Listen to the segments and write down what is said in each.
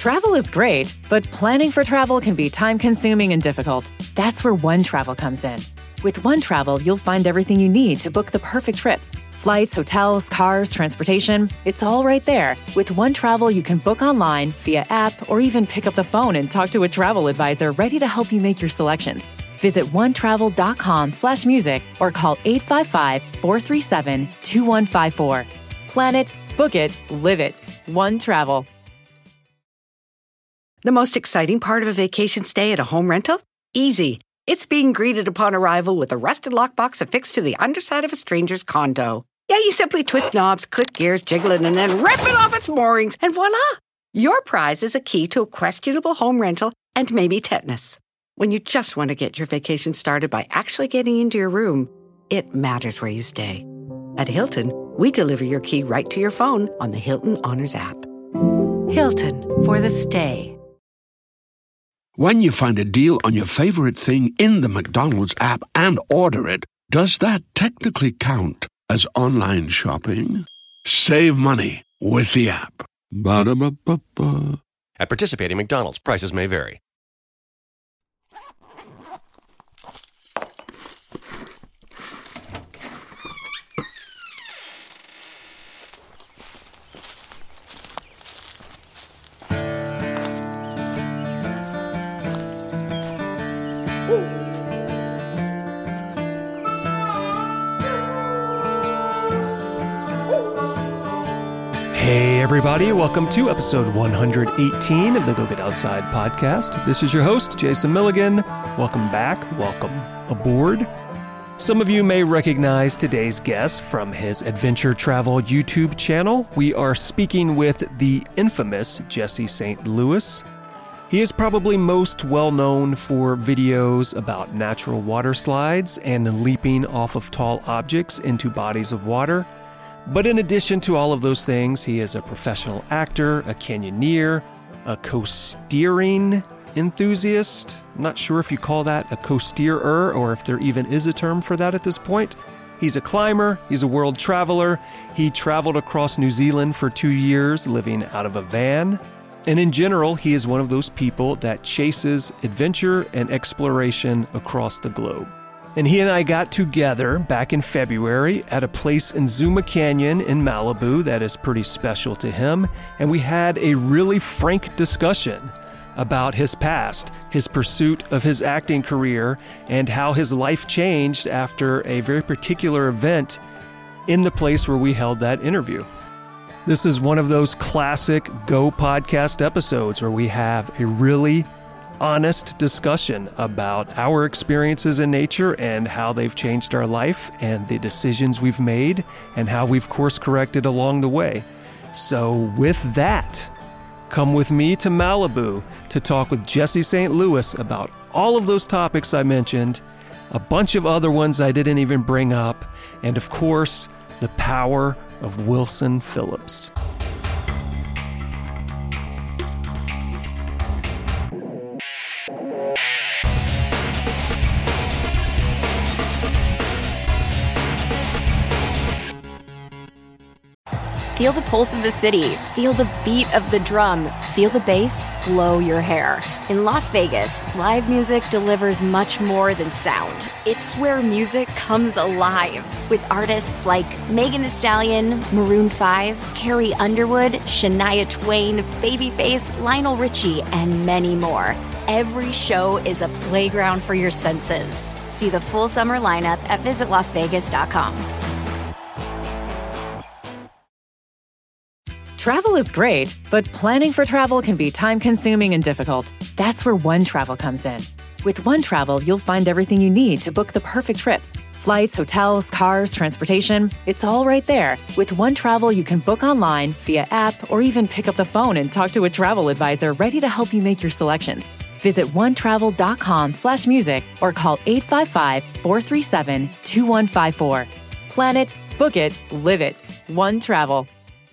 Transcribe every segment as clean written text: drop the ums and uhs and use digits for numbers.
Travel is great, but planning for travel can be time-consuming and difficult. That's where OneTravel comes in. With OneTravel, you'll find everything you need to book the perfect trip. Flights, hotels, cars, transportation, it's all right there. With OneTravel, you can book online, via app, or even pick up the phone and talk to a travel advisor ready to help you make your selections. Visit onetravel.com/music or call 855-437-2154. Plan it, book it, live it. OneTravel. The most exciting part of a vacation stay at a home rental? Easy. It's being greeted upon arrival with a rusted lockbox affixed to the underside of a stranger's condo. Yeah, you simply twist knobs, click gears, jiggle it, and then rip it off its moorings, and voila! Your prize is a key to a questionable home rental and maybe tetanus. When you just want to get your vacation started by actually getting into your room, it matters where you stay. At Hilton, we deliver your key right to your phone on the Hilton Honors app. Hilton for the stay. When you find a deal on your favorite thing in the McDonald's app and order it, does that technically count as online shopping? Save money with the app. Ba-da-ba-ba-ba. At participating McDonald's, prices may vary. Hey everybody, welcome to episode 118 of the Go Get Outside podcast. This is your host, Jason Milligan. Welcome back, welcome aboard. Some of you may recognize today's guest from his adventure travel YouTube channel. We are speaking with the infamous Jesse St. Louis. He is probably most well known for videos about natural water slides and leaping off of tall objects into bodies of water. But in addition to all of those things, he is a professional actor, a canyoneer, a coasteering enthusiast. I'm not sure if you call that a coasteerer or if there even is a term for that at this point. He's a climber, he's a world traveler. He traveled across New Zealand for 2 years, living out of a van. And in general, he is one of those people that chases adventure and exploration across the globe. And he and I got together back in February at a place in Zuma Canyon in Malibu that is pretty special to him. And we had a really frank discussion about his past, his pursuit of his acting career, and how his life changed after a very particular event in the place where we held that interview. This is one of those classic Go podcast episodes where we have a really honest discussion about our experiences in nature and how they've changed our life and the decisions we've made and how we've course corrected along the way. So with that, come with me to Malibu to talk with Jesse St. Louis about all of those topics I mentioned, a bunch of other ones I didn't even bring up, and of course, the power of Wilson Phillips. Feel the pulse of the city. Feel the beat of the drum. Feel the bass blow your hair. In Las Vegas, live music delivers much more than sound. It's where music comes alive with artists like Megan Thee Stallion, Maroon 5, Carrie Underwood, Shania Twain, Babyface, Lionel Richie, and many more. Every show is a playground for your senses. See the full summer lineup at visitlasvegas.com. Travel is great, but planning for travel can be time-consuming and difficult. That's where OneTravel comes in. With OneTravel, you'll find everything you need to book the perfect trip. Flights, hotels, cars, transportation, it's all right there. With OneTravel, you can book online, via app, or even pick up the phone and talk to a travel advisor ready to help you make your selections. Visit onetravel.com/music or call 855-437-2154. Plan it, book it, live it. OneTravel.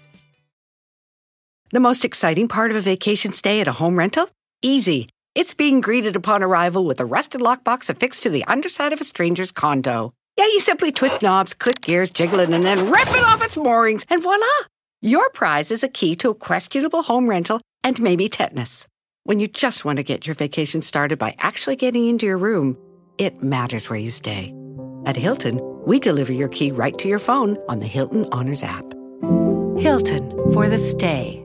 The most exciting part of a vacation stay at a home rental? Easy. It's being greeted upon arrival with a rusted lockbox affixed to the underside of a stranger's condo. Yeah, you simply twist knobs, click gears, jiggle it, and then rip it off its moorings, and voila! Your prize is a key to a questionable home rental and maybe tetanus. When you just want to get your vacation started by actually getting into your room, it matters where you stay. At Hilton, we deliver your key right to your phone on the Hilton Honors app. Hilton for the stay.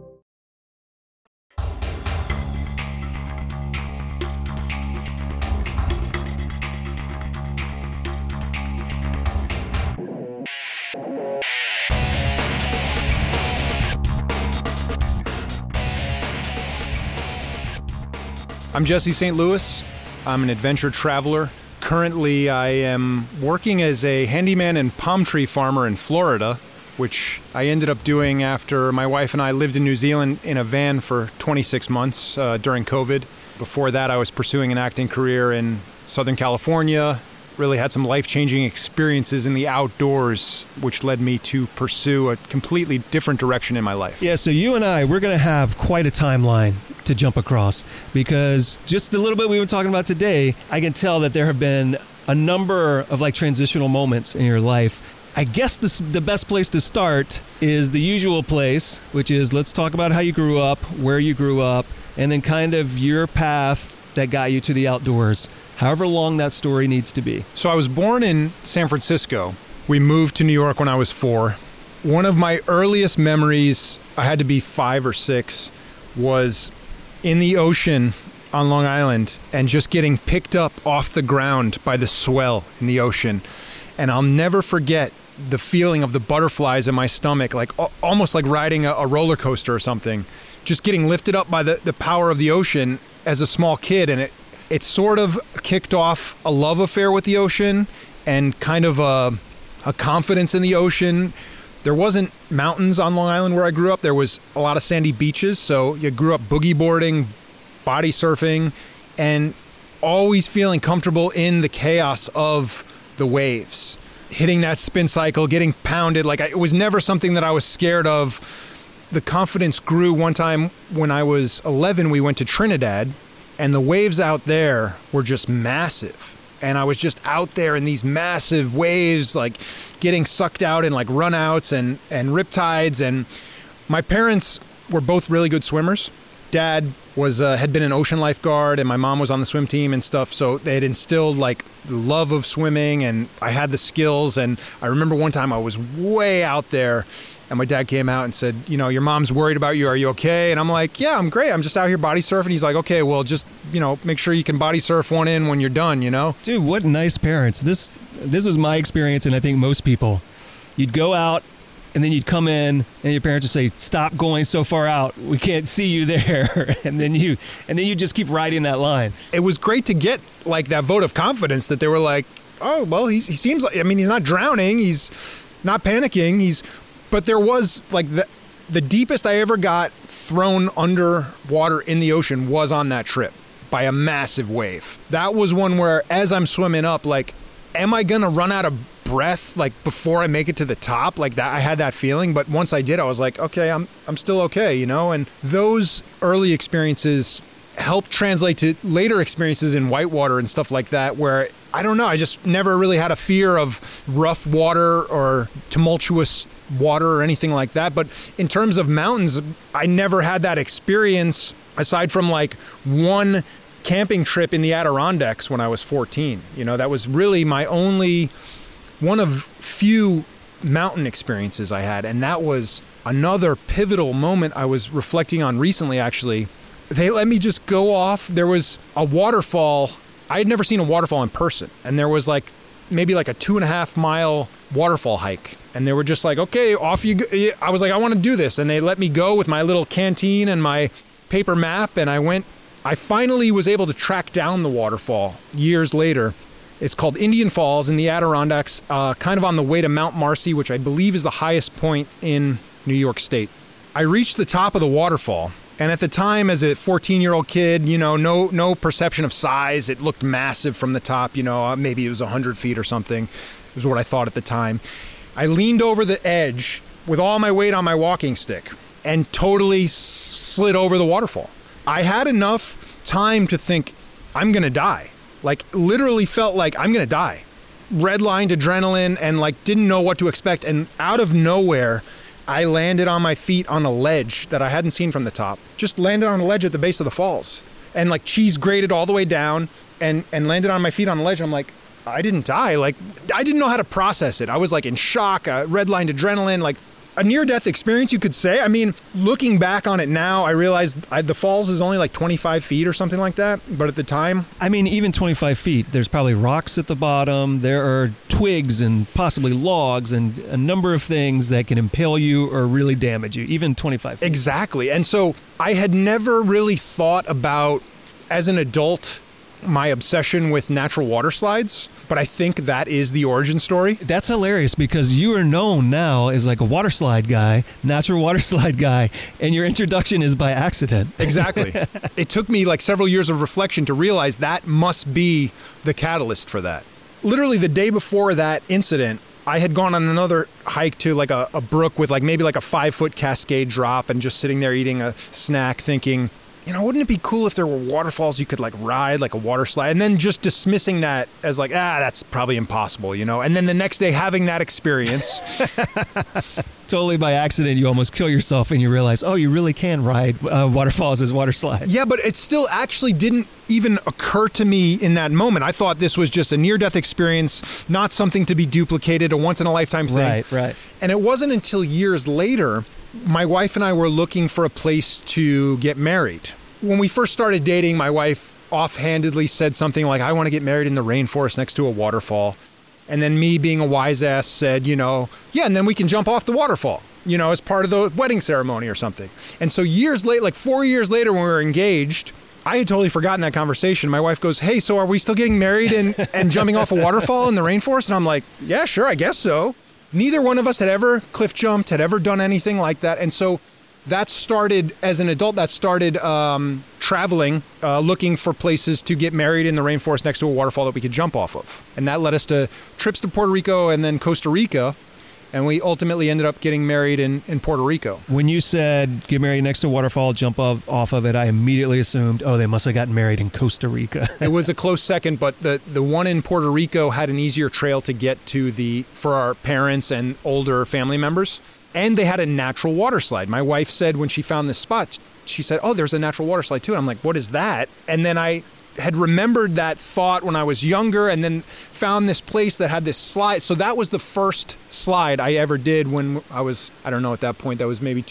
I'm Jesse St. Louis. I'm an adventure traveler. Currently, I am working as a handyman and palm tree farmer in Florida, which I ended up doing after my wife and I lived in New Zealand in a van for 26 months during COVID. Before that, I was pursuing an acting career in Southern California. Really had some life-changing experiences in the outdoors, which led me to pursue a completely different direction in my life. Yeah, so you and we're going to have quite a timeline to jump across, because just the little bit we were talking about today, I can tell that there have been a number of transitional moments in your life. I guess the best place to start is the usual place, which is let's talk about how you grew up, where you grew up, and then kind of your path that got you to the outdoors, however long that story needs to be. So I was born in San Francisco. We moved to New York when I was 4. One of my earliest memories, I had to be 5 or 6, was in the ocean on Long Island and just getting picked up off the ground by the swell in the ocean. And I'll never forget the feeling of the butterflies in my stomach, almost like riding a roller coaster or something, just getting lifted up by the power of the ocean as a small kid. And it sort of kicked off a love affair with the ocean and kind of a confidence in the ocean. There wasn't mountains on Long Island where I grew up. There was a lot of sandy beaches. So you grew up boogie boarding, body surfing, and always feeling comfortable in the chaos of the waves. Hitting that spin cycle, getting pounded. It was never something that I was scared of. The confidence grew one time when I was 11. We went to Trinidad, and the waves out there were just massive. And I was just out there in these massive waves, getting sucked out in runouts and riptides. And my parents were both really good swimmers. Dad had been an ocean lifeguard, and my mom was on the swim team and stuff. So they had instilled the love of swimming, and I had the skills. And I remember one time I was way out there, and my dad came out and said, your mom's worried about you. Are you okay? And I'm like, yeah, I'm great. I'm just out here body surfing. He's like, okay, well, just, make sure you can body surf one in when you're done, Dude, what nice parents. This was my experience, and I think most people. You'd go out, and then you'd come in, and your parents would say, stop going so far out. We can't see you there. and then you just keep riding that line. It was great to get that vote of confidence that they were like, oh, well, he seems like, he's not drowning. He's not panicking. But there was the deepest I ever got thrown underwater in the ocean was on that trip by a massive wave. That was one where, as I'm swimming up, am I going to run out of breath before I make it to the top? That I had that feeling, but once I did, I was like, okay, I'm still okay, And those early experiences helped translate to later experiences in whitewater and stuff like that, where I don't know, I just never really had a fear of rough water or tumultuous water or anything like that. But in terms of mountains, I never had that experience aside from one camping trip in the Adirondacks when I was 14. That was really my only one of few mountain experiences I had. And that was another pivotal moment I was reflecting on recently, actually. They let me just go off. There was a waterfall. I had never seen a waterfall in person. And there was maybe a 2.5 mile waterfall hike. And they were just okay, off you go. I was I want to do this. And they let me go with my little canteen and my paper map. And I finally was able to track down the waterfall years later. It's called Indian Falls in the Adirondacks, kind of on the way to Mount Marcy, which I believe is the highest point in New York State. I reached the top of the waterfall. And at the time, as a 14-year-old kid, no perception of size. It looked massive from the top, maybe it was 100 feet or something, was what I thought at the time. I leaned over the edge with all my weight on my walking stick and totally slid over the waterfall. I had enough time to think, I'm going to die. Literally felt like I'm going to die. Redlined adrenaline and didn't know what to expect. And out of nowhere, I landed on my feet on a ledge that I hadn't seen from the top. Just landed on a ledge at the base of the falls. And like cheese grated all the way down and landed on my feet on a ledge. I'm like, I didn't die. Like, I didn't know how to process it. I was like in shock, redlined adrenaline, like a near-death experience, you could say. I mean, looking back on it now, I realized the falls is only like 25 feet or something like that. But at the time... I mean, even 25 feet, there's probably rocks at the bottom. There are twigs and possibly logs and a number of things that can impale you or really damage you, even 25 feet. Exactly. And so I had never really thought about, as an adult, my obsession with natural water slides, but I think that is the origin story. That's hilarious because you are known now as like a water slide guy, natural water slide guy, and your introduction is by accident. Exactly. It took me like several years of reflection to realize that must be the catalyst for that. Literally the day before that incident, I had gone on another hike to like a brook with like maybe like a 5-foot cascade drop and just sitting there eating a snack thinking, you know, wouldn't it be cool if there were waterfalls you could like ride like a water slide, and then just dismissing that as like, that's probably impossible, you know? And then the next day having that experience. Totally by accident, you almost kill yourself and you realize, oh, you really can ride waterfalls as water slides. Yeah, but it still actually didn't even occur to me in that moment. I thought this was just a near-death experience, not something to be duplicated, a once-in-a-lifetime thing. Right. And it wasn't until years later, my wife and I were looking for a place to get married. When we first started dating, my wife offhandedly said something like, I want to get married in the rainforest next to a waterfall. And then me, being a wise ass, said, you know, yeah, and then we can jump off the waterfall, you know, as part of the wedding ceremony or something. And so years later, like 4 years later when we were engaged, I had totally forgotten that conversation. My wife goes, hey, so are we still getting married and jumping off a waterfall in the rainforest? And I'm like, yeah, sure, I guess so. Neither one of us had ever cliff jumped, had ever done anything like that. And so that started, as an adult, traveling, looking for places to get married in the rainforest next to a waterfall that we could jump off of. And that led us to trips to Puerto Rico and then Costa Rica. And we ultimately ended up getting married in Puerto Rico. When you said get married next to a waterfall, jump off of it, I immediately assumed, oh, they must have gotten married in Costa Rica. It was a close second, but the one in Puerto Rico had an easier trail to get to for our parents and older family members. And they had a natural water slide. My wife said when she found this spot, she said, oh, there's a natural water slide too. And I'm like, what is that? And then I had remembered that thought when I was younger and then found this place that had this slide. So that was the first slide I ever did when I was, I don't know, at that point, that was maybe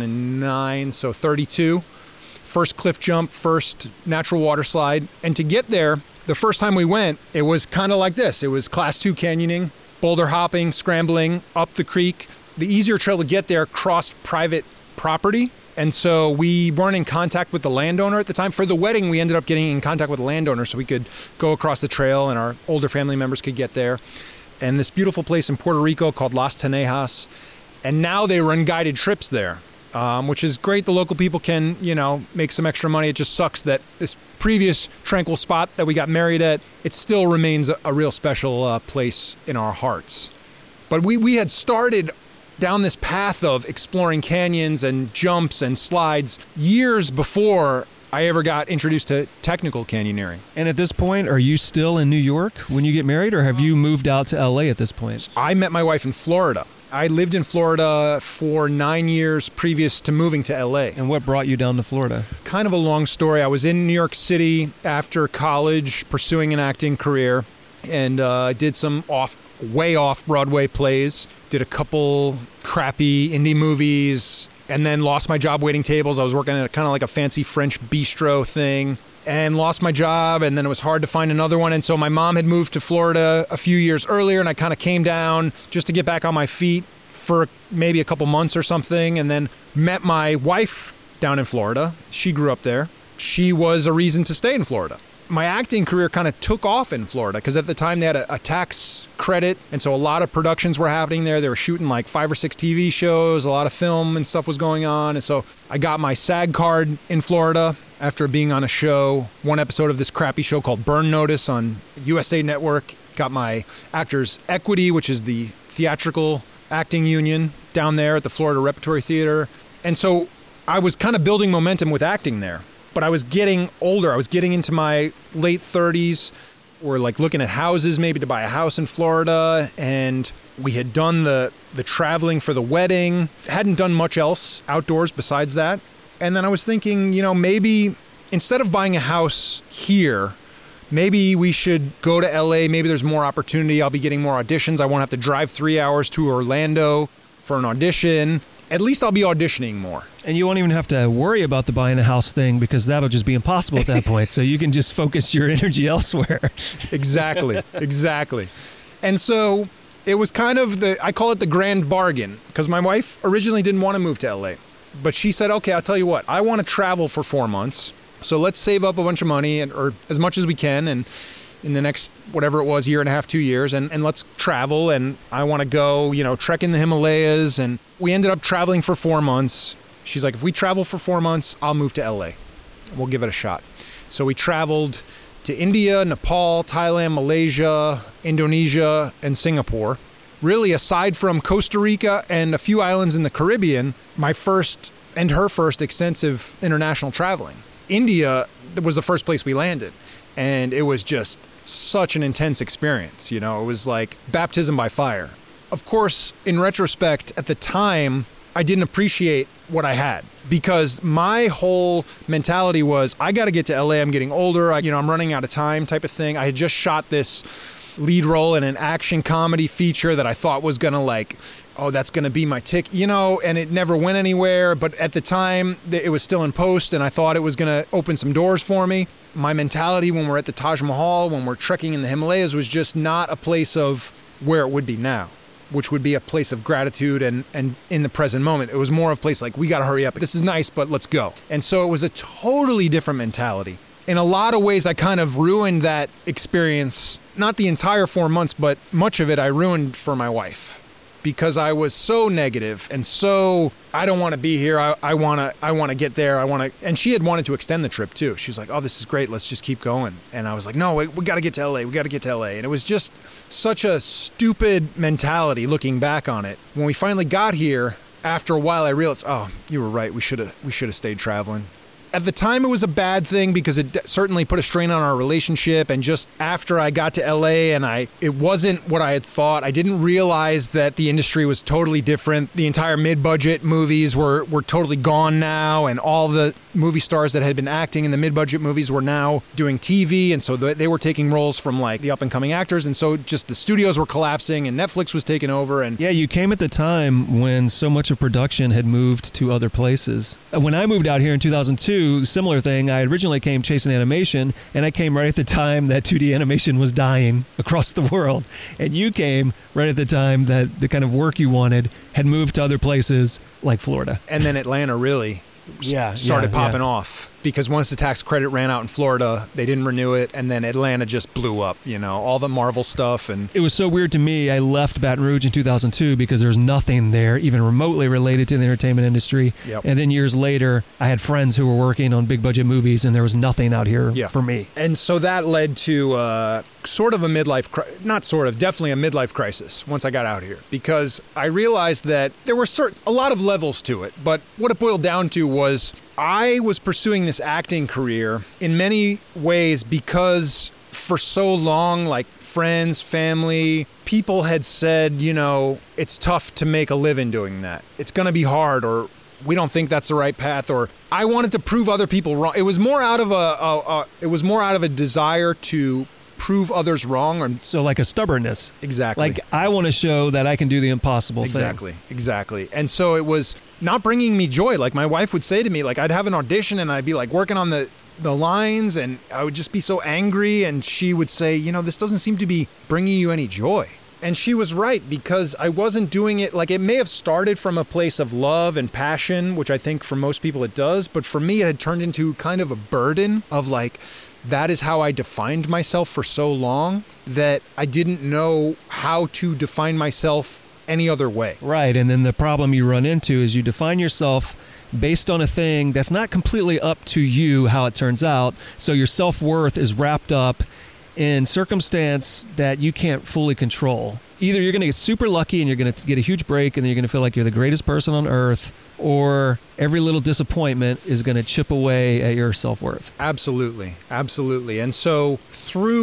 2009, so 32. First cliff jump, first natural water slide. And to get there, the first time we went, it was kind of like this. It was class 2 canyoning, boulder hopping, scrambling up the creek. The easier trail to get there crossed private property. And so we weren't in contact with the landowner at the time. For the wedding, we ended up getting in contact with the landowner so we could go across the trail and our older family members could get there. And this beautiful place in Puerto Rico called Las Tenejas. And now they run guided trips there, which is great. The local people can, you know, make some extra money. It just sucks that this previous tranquil spot that we got married at, it still remains a real special place in our hearts. But we had started down this path of exploring canyons and jumps and slides years before I ever got introduced to technical canyoneering. And at this point, are you still in New York when you get married, or have you moved out to LA at this point? I met my wife in Florida. I lived in Florida for 9 years previous to moving to LA. And what brought you down to Florida? Kind of a long story. I was in New York City after college pursuing an acting career, and did some way off Broadway plays, did a couple crappy indie movies, and then lost my job waiting tables. I was working at kind of like a fancy French bistro thing and lost my job, and then it was hard to find another one. And so my mom had moved to Florida a few years earlier, and I kind of came down just to get back on my feet for maybe a couple months or something, and then met my wife down in Florida. She grew up there. She was a reason to stay in Florida. My acting career kind of took off in Florida because at the time they had a tax credit, and so a lot of productions were happening there. They were shooting like 5 or 6 TV shows, a lot of film and stuff was going on, and so I got my SAG card in Florida after being on a show, one episode of this crappy show called Burn Notice on USA Network. Got my Actors Equity, which is the theatrical acting union down there at the Florida Repertory Theater, and so I was kind of building momentum with acting there. But I was getting older. I was getting into my late 30s, were like looking at houses, maybe to buy a house in Florida. And we had done the traveling for the wedding. Hadn't done much else outdoors besides that. And then I was thinking, maybe instead of buying a house here, maybe we should go to LA. Maybe there's more opportunity. I'll be getting more auditions. I won't have to drive 3 hours to Orlando for an audition. At least I'll be auditioning more. And you won't even have to worry about the buying a house thing because that'll just be impossible at that point. So you can just focus your energy elsewhere. Exactly. And so it was kind of I call it the grand bargain, because my wife originally didn't want to move to LA. But she said, okay, I'll tell you what, I want to travel for 4 months. So let's save up a bunch of money, or as much as we can, and in the next, whatever it was, year and a half, 2 years, and let's travel. And I want to go, trek in the Himalayas. And we ended up traveling for 4 months. She's like, if we travel for 4 months, I'll move to LA. We'll give it a shot. So we traveled to India, Nepal, Thailand, Malaysia, Indonesia, and Singapore. Really, aside from Costa Rica and a few islands in the Caribbean, my first and her first extensive international traveling. India was the first place we landed. And it was just such an intense experience. It was like baptism by fire. Of course, in retrospect, at the time, I didn't appreciate what I had, because my whole mentality was, I got to get to LA. I'm getting older. I'm running out of time type of thing. I had just shot this lead role in an action comedy feature that I thought was going to that's going to be my tick, and it never went anywhere. But at the time, it was still in post, and I thought it was going to open some doors for me. My mentality when we're at the Taj Mahal, when we're trekking in the Himalayas, was just not a place of where it would be now, which would be a place of gratitude and in the present moment. It was more of a place like, we got to hurry up. This is nice, but let's go. And so it was a totally different mentality. In a lot of ways, I kind of ruined that experience, not the entire 4 months, but much of it I ruined for my wife, because I was so negative and so, I don't want to be here. I want to get there. And she had wanted to extend the trip too. She was like, oh, this is great. Let's just keep going. And I was like, no, we got to get to LA. We got to get to LA. And it was just such a stupid mentality looking back on it. When we finally got here, after a while, I realized, oh, you were right. We should have stayed traveling. At the time, it was a bad thing because it certainly put a strain on our relationship. And just after I got to LA and it wasn't what I had thought, I didn't realize that the industry was totally different. The entire mid-budget movies were totally gone now. And all the movie stars that had been acting in the mid-budget movies were now doing TV. And so they were taking roles from like the up-and-coming actors. And so just the studios were collapsing and Netflix was taking over. And yeah, you came at the time when so much of production had moved to other places. When I moved out here in 2002, similar thing. I originally came chasing animation, and I came right at the time that 2D animation was dying across the world. And you came right at the time that the kind of work you wanted had moved to other places like Florida. And then Atlanta really started popping off, because once the tax credit ran out in Florida, they didn't renew it, and then Atlanta just blew up, all the Marvel stuff. And it was so weird to me. I left Baton Rouge in 2002 because there was nothing there even remotely related to the entertainment industry. Yep. And then years later, I had friends who were working on big budget movies, and there was nothing out here for me. And so that led to sort of a definitely a midlife crisis once I got out here, because I realized that there were a lot of levels to it, but what it boiled down to was I was pursuing this acting career in many ways because for so long, like friends, family, people had said, it's tough to make a living doing that. It's going to be hard, or we don't think that's the right path, or I wanted to prove other people wrong. It was more out of a desire to prove others wrong. Or so like a stubbornness. Exactly. Like, I want to show that I can do the impossible thing. Exactly. And so it was not bringing me joy. Like, my wife would say to me, like, I'd have an audition and I'd be like working on the lines, and I would just be so angry, and she would say, this doesn't seem to be bringing you any joy. And she was right, because I wasn't doing it, like, it may have started from a place of love and passion, which I think for most people it does, but for me it had turned into kind of a burden of like, that is how I defined myself for so long that I didn't know how to define myself any other way. Right, and then the problem you run into is you define yourself based on a thing that's not completely up to you how it turns out, so your self-worth is wrapped up in circumstance that you can't fully control. Either you're going to get super lucky and you're going to get a huge break and then you're going to feel like you're the greatest person on earth, or every little disappointment is going to chip away at your self-worth. Absolutely. And so through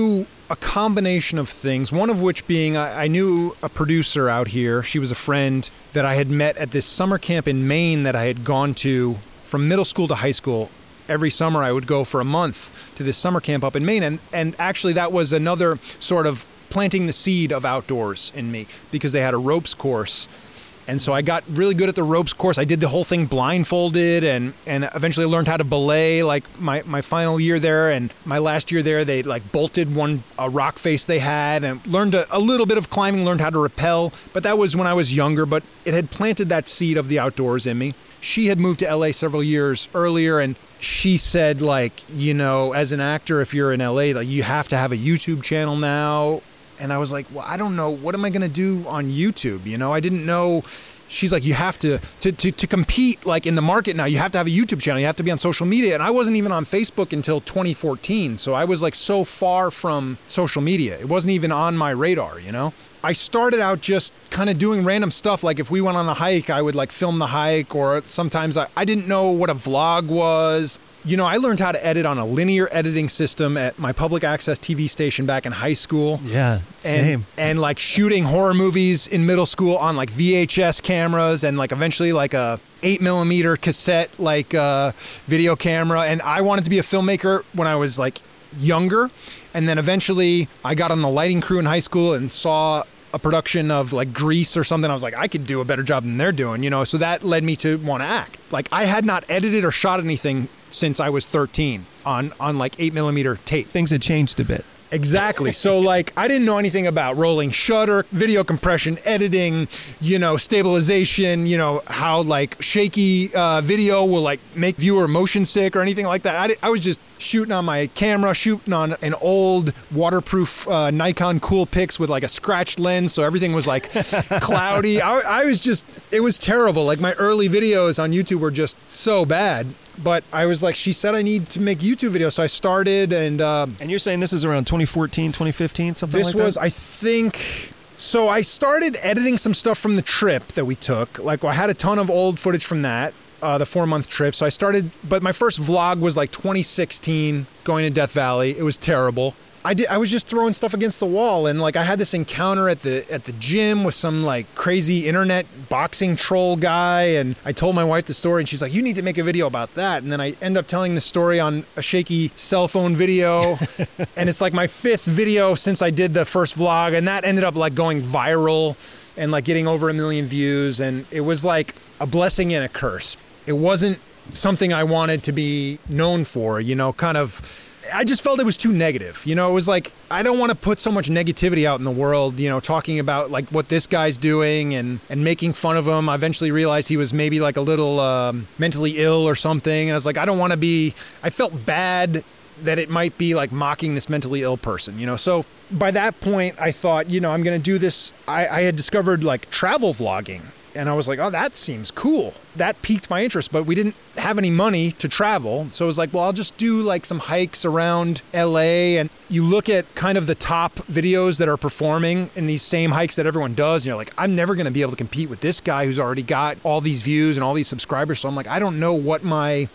a combination of things, one of which being I knew a producer out here. She was a friend that I had met at this summer camp in Maine that I had gone to from middle school to high school. Every summer I would go for a month to this summer camp up in Maine. And actually that was another sort of planting the seed of outdoors in me because they had a ropes course. And so I got really good at the ropes course. I did the whole thing blindfolded and eventually learned how to belay like my final year there. And my last year there, they like bolted a rock face they had and learned a little bit of climbing, learned how to rappel. But that was when I was younger, but it had planted that seed of the outdoors in me. She had moved to LA several years earlier and she said like, you know, as an actor, if you're in LA, like you have to have a YouTube channel now. And I was like, well, I don't know. What am I going to do on YouTube? You know, I didn't know. She's like, you have to compete like in the market now. You have to have a YouTube channel. You have to be on social media. And I wasn't even on Facebook until 2014. So I was like so far from social media. It wasn't even on my radar, you know? I started out just kind of doing random stuff. Like if we went on a hike, I would like film the hike, or sometimes I didn't know what a vlog was. You know, I learned how to edit on a linear editing system at my public access TV station back in high school. Yeah, same. And like shooting horror movies in middle school on like VHS cameras and like eventually like a 8mm cassette like video camera. And I wanted to be a filmmaker when I was like younger. And then eventually I got on the lighting crew in high school and saw a production of like Grease or something. I was like, I could do a better job than they're doing, you know? So that led me to want to act. Like I had not edited or shot anything since I was 13 on like 8mm tape. Things had changed a bit. Exactly. So like I didn't know anything about rolling shutter, video compression, editing, you know, stabilization, you know, how like shaky video will like make viewer motion sick or anything like that. I was just shooting on my camera, shooting on an old waterproof Nikon Coolpix with like a scratched lens. So everything was like cloudy. I was just, it was terrible. Like my early videos on YouTube were just so bad. But I was like, she said I need to make YouTube videos. So I started and you're saying this is around 2014, 2015, something like that? This was, I think... So I started editing some stuff from the trip that we took. Like I had a ton of old footage from that, the 4-month trip. So I started, but my first vlog was like 2016 going to Death Valley. It was terrible. I was just throwing stuff against the wall, and like I had this encounter at the gym with some like crazy internet boxing troll guy, and I told my wife the story and she's like, you need to make a video about that. And then I end up telling the story on a shaky cell phone video and it's like my 5th video since I did the first vlog, and that ended up like going viral and like getting over 1 million views, and it was like a blessing and a curse. It wasn't something I wanted to be known for, you know, kind of. I just felt it was too negative. You know, it was like, I don't want to put so much negativity out in the world, you know, talking about like what this guy's doing and making fun of him. I eventually realized he was maybe like a little mentally ill or something. And I was like, I don't want to be, I felt bad that it might be like mocking this mentally ill person, you know? So by that point I thought, you know, I'm going to do this. I had discovered like travel vlogging. And I was like, oh, that seems cool. That piqued my interest, but we didn't have any money to travel. So I was like, well, I'll just do like some hikes around LA. And you look at kind of the top videos that are performing in these same hikes that everyone does. And you're like, I'm never going to be able to compete with this guy who's already got all these views and all these subscribers. So I'm like, I don't know what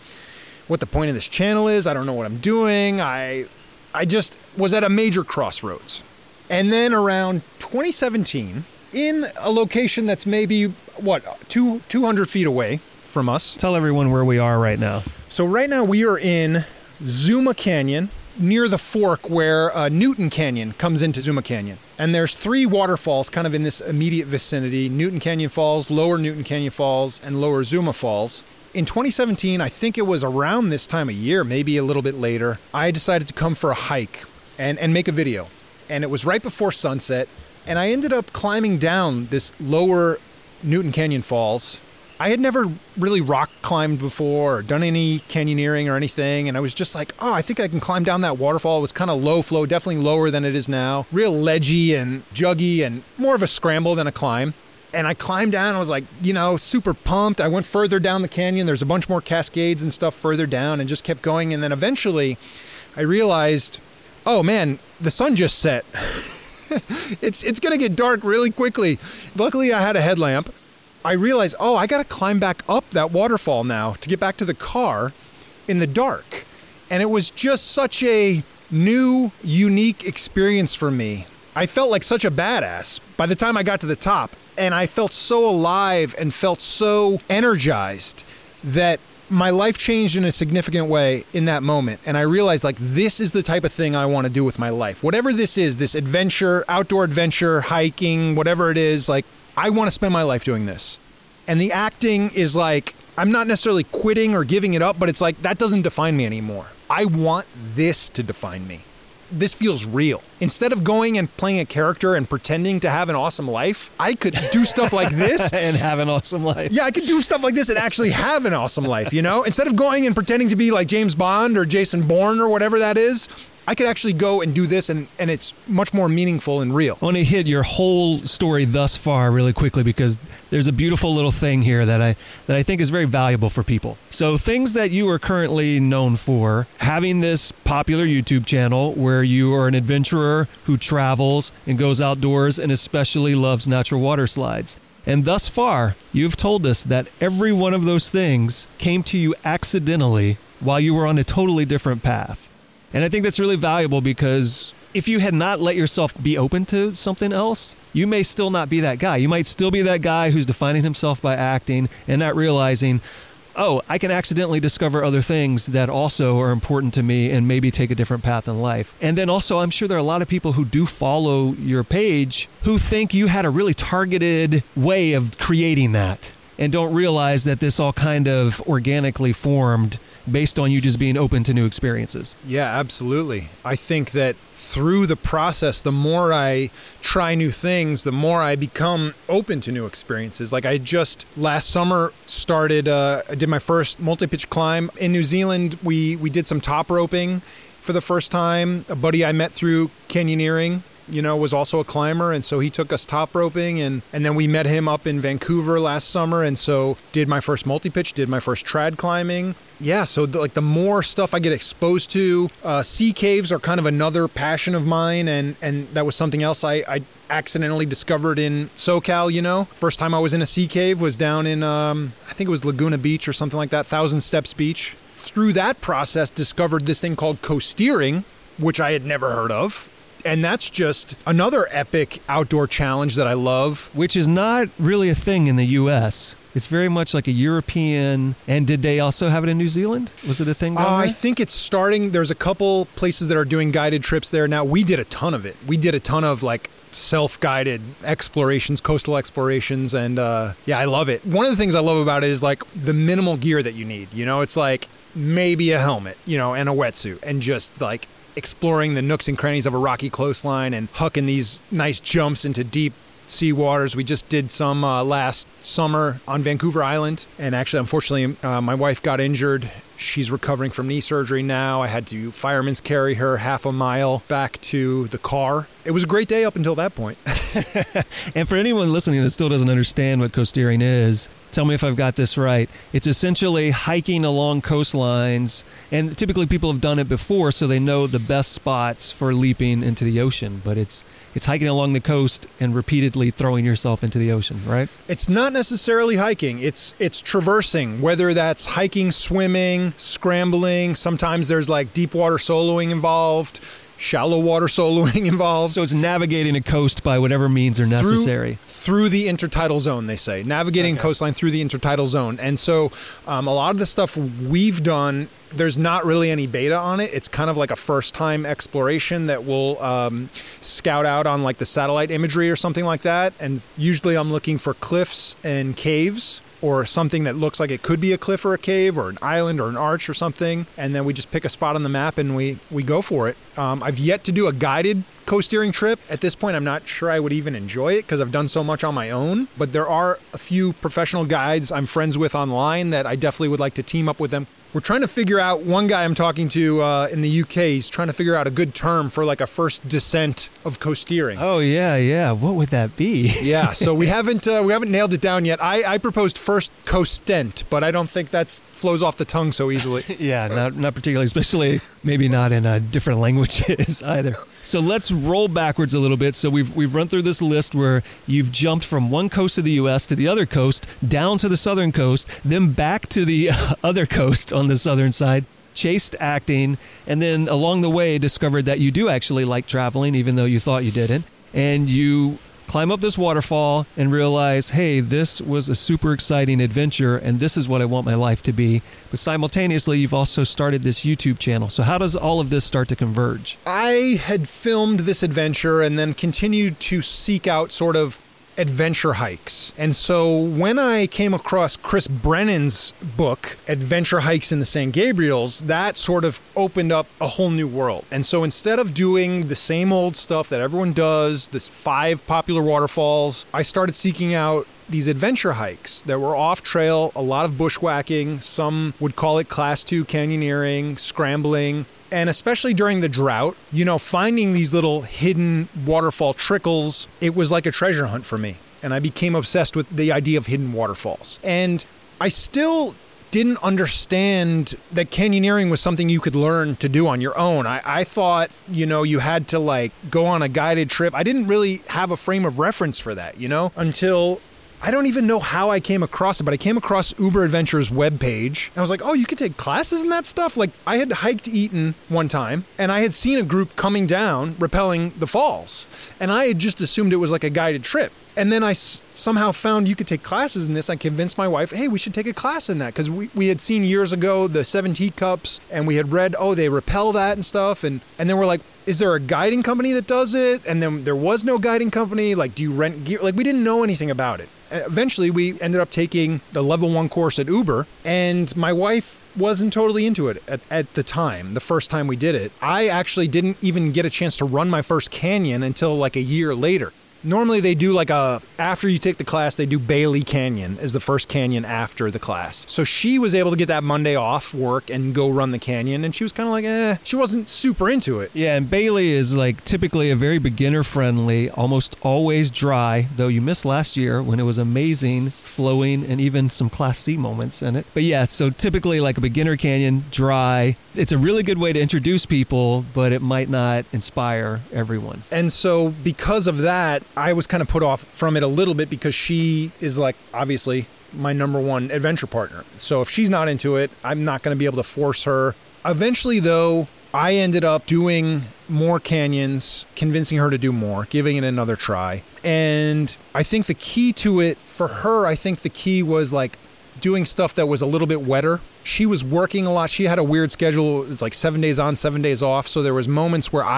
the point of this channel is. I don't know what I'm doing. I just was at a major crossroads. And then around 2017, in a location that's maybe, 200 feet away from us. Tell everyone where we are right now. So right now we are in Zuma Canyon, near the fork where Newton Canyon comes into Zuma Canyon. And there's 3 waterfalls kind of in this immediate vicinity: Newton Canyon Falls, Lower Newton Canyon Falls, and Lower Zuma Falls. In 2017, I think it was around this time of year, maybe a little bit later, I decided to come for a hike and make a video. And it was right before sunset. And I ended up climbing down this Lower Newton Canyon Falls. I had never really rock climbed before or done any canyoneering or anything. And I was just like, oh, I think I can climb down that waterfall. It was kind of low flow, definitely lower than it is now. Real ledgy and juggy and more of a scramble than a climb. And I climbed down. I was like, you know, super pumped. I went further down the canyon. There's a bunch more cascades and stuff further down, and just kept going. And then eventually I realized, oh man, the sun just set. It's going to get dark really quickly. Luckily, I had a headlamp. I realized, oh, I got to climb back up that waterfall now to get back to the car in the dark. And it was just such a new, unique experience for me. I felt like such a badass by the time I got to the top, and I felt so alive and felt so energized that my life changed in a significant way in that moment. And I realized, like, this is the type of thing I want to do with my life. Whatever this is, this adventure, outdoor adventure, hiking, whatever it is, like, I want to spend my life doing this. And the acting is like, I'm not necessarily quitting or giving it up, but it's like, that doesn't define me anymore. I want this to define me. This feels real. Instead of going and playing a character and pretending to have an awesome life, I could do stuff like this. And have an awesome life. Yeah, I could do stuff like this and actually have an awesome life, you know? Instead of going and pretending to be like James Bond or Jason Bourne or whatever that is, I could actually go and do this, and it's much more meaningful and real. I want to hit your whole story thus far really quickly because there's a beautiful little thing here that I think is very valuable for people. So things that you are currently known for, having this popular YouTube channel where you are an adventurer who travels and goes outdoors and especially loves natural water slides. And thus far, you've told us that every one of those things came to you accidentally while you were on a totally different path. And I think that's really valuable because if you had not let yourself be open to something else, you may still not be that guy. You might still be that guy who's defining himself by acting and not realizing, oh, I can accidentally discover other things that also are important to me and maybe take a different path in life. And then also, I'm sure there are a lot of people who do follow your page who think you had a really targeted way of creating that and don't realize that this all kind of organically formed based on you just being open to new experiences. Yeah, absolutely. I think that through the process, the more I try new things, the more I become open to new experiences. Like I just last summer started, I did my first multi-pitch climb in New Zealand. We did some top roping for the first time. A buddy I met through canyoneering, was also a climber, and so he took us top roping, and then we met him up in Vancouver last summer, and so did my first multi-pitch, did my first trad climbing. Yeah, so the more stuff I get exposed to, sea caves are kind of another passion of mine, and that was something else I accidentally discovered in SoCal, First time I was in a sea cave was down in, I think it was Laguna Beach or something like that, Thousand Steps Beach. Through that process, discovered this thing called coasteering, which I had never heard of. And that's just another epic outdoor challenge that I love. Which is not really a thing in the U.S. It's very much like a European. And did they also have it in New Zealand? Was it a thing down there? I think it's starting. There's a couple places that are doing guided trips there now. We did a ton of it. We did a ton of self-guided explorations, coastal explorations. And I love it. One of the things I love about it is the minimal gear that you need. It's like maybe a helmet, and a wetsuit, and just exploring the nooks and crannies of a rocky coastline and hucking these nice jumps into deep sea waters. We just did some last summer on Vancouver Island. And actually, unfortunately, my wife got injured. She's recovering from knee surgery now. I had to fireman's carry her half a mile back to the car. It was a great day up until that point. And for anyone listening that still doesn't understand what coasteering is, tell me if I've got this right. It's essentially hiking along coastlines, and typically people have done it before, so they know the best spots for leaping into the ocean. But it's hiking along the coast and repeatedly throwing yourself into the ocean, right? It's not necessarily hiking. It's traversing, whether that's hiking, swimming, scrambling. Sometimes there's deep water soloing involved, shallow water soloing involved. So it's navigating a coast by whatever means are necessary. Through the intertidal zone, they say. Navigating coastline through the intertidal zone. And so a lot of the stuff we've done, there's not really any beta on it. It's kind of like a first-time exploration that we'll scout out on the satellite imagery or something like that. And usually I'm looking for cliffs and caves, or something that looks like it could be a cliff or a cave or an island or an arch or something. And then we just pick a spot on the map and we go for it. I've yet to do a guided coasteering trip. At this point, I'm not sure I would even enjoy it because I've done so much on my own. But there are a few professional guides I'm friends with online that I definitely would like to team up with them. We're trying to figure out, one guy I'm talking to in the UK, he's trying to figure out a good term for a first descent of coasteering. Oh, yeah. What would that be? Yeah, so we haven't nailed it down yet. I proposed first coastent, but I don't think that flows off the tongue so easily. Yeah, not particularly, especially maybe not in different languages either. So let's roll backwards a little bit. So we've run through this list where you've jumped from one coast of the U.S. to the other coast, down to the southern coast, then back to the other coast on the southern side. chased acting, and then along the way discovered that you do actually like traveling, even though you thought you didn't. And you climb up this waterfall and realize, hey, this was a super exciting adventure, and this is what I want my life to be. But simultaneously, you've also started this YouTube channel. So how does all of this start to converge? I had filmed this adventure and then continued to seek out sort of adventure hikes. And so when I came across Chris Brennan's book, Adventure Hikes in the San Gabriels, that sort of opened up a whole new world. And so instead of doing the same old stuff that everyone does, this 5 popular waterfalls, I started seeking out these adventure hikes that were off trail, a lot of bushwhacking. Some would call it class 2 canyoneering, scrambling. And especially during the drought, finding these little hidden waterfall trickles, it was like a treasure hunt for me. And I became obsessed with the idea of hidden waterfalls. And I still didn't understand that canyoneering was something you could learn to do on your own. I thought, you had to go on a guided trip. I didn't really have a frame of reference for that, until I don't even know how I came across it, but I came across Uber Adventures webpage, and I was like, oh, you could take classes in that stuff? I had hiked Eaton one time, and I had seen a group coming down, rappelling the falls, and I had just assumed it was like a guided trip. And then I somehow found you could take classes in this. I convinced my wife, hey, we should take a class in that, because we had seen years ago the 7 teacups, and we had read, they rappel that and stuff, and then we're like, is there a guiding company that does it? And then there was no guiding company. Do you rent gear? We didn't know anything about it. Eventually, we ended up taking the level 1 course at Uber, and my wife wasn't totally into it at the time, the first time we did it. I actually didn't even get a chance to run my first canyon until a year later. Normally they do after you take the class, they do Bailey Canyon as the first canyon after the class. So she was able to get that Monday off work and go run the canyon, and she was kind of she wasn't super into it. Yeah, and Bailey is typically a very beginner friendly, almost always dry, though you missed last year when it was amazing, flowing, and even some Class C moments in it. But yeah, so typically a beginner canyon, dry. It's a really good way to introduce people, but it might not inspire everyone. And so because of that, I was kind of put off from it a little bit, because she is obviously my number 1 adventure partner. So if she's not into it, I'm not going to be able to force her. Eventually, though, I ended up doing more canyons, convincing her to do more, giving it another try. And I think the key to it for her, was doing stuff that was a little bit wetter. She was working a lot. She had a weird schedule. It was 7 days on, 7 days off. So there was moments where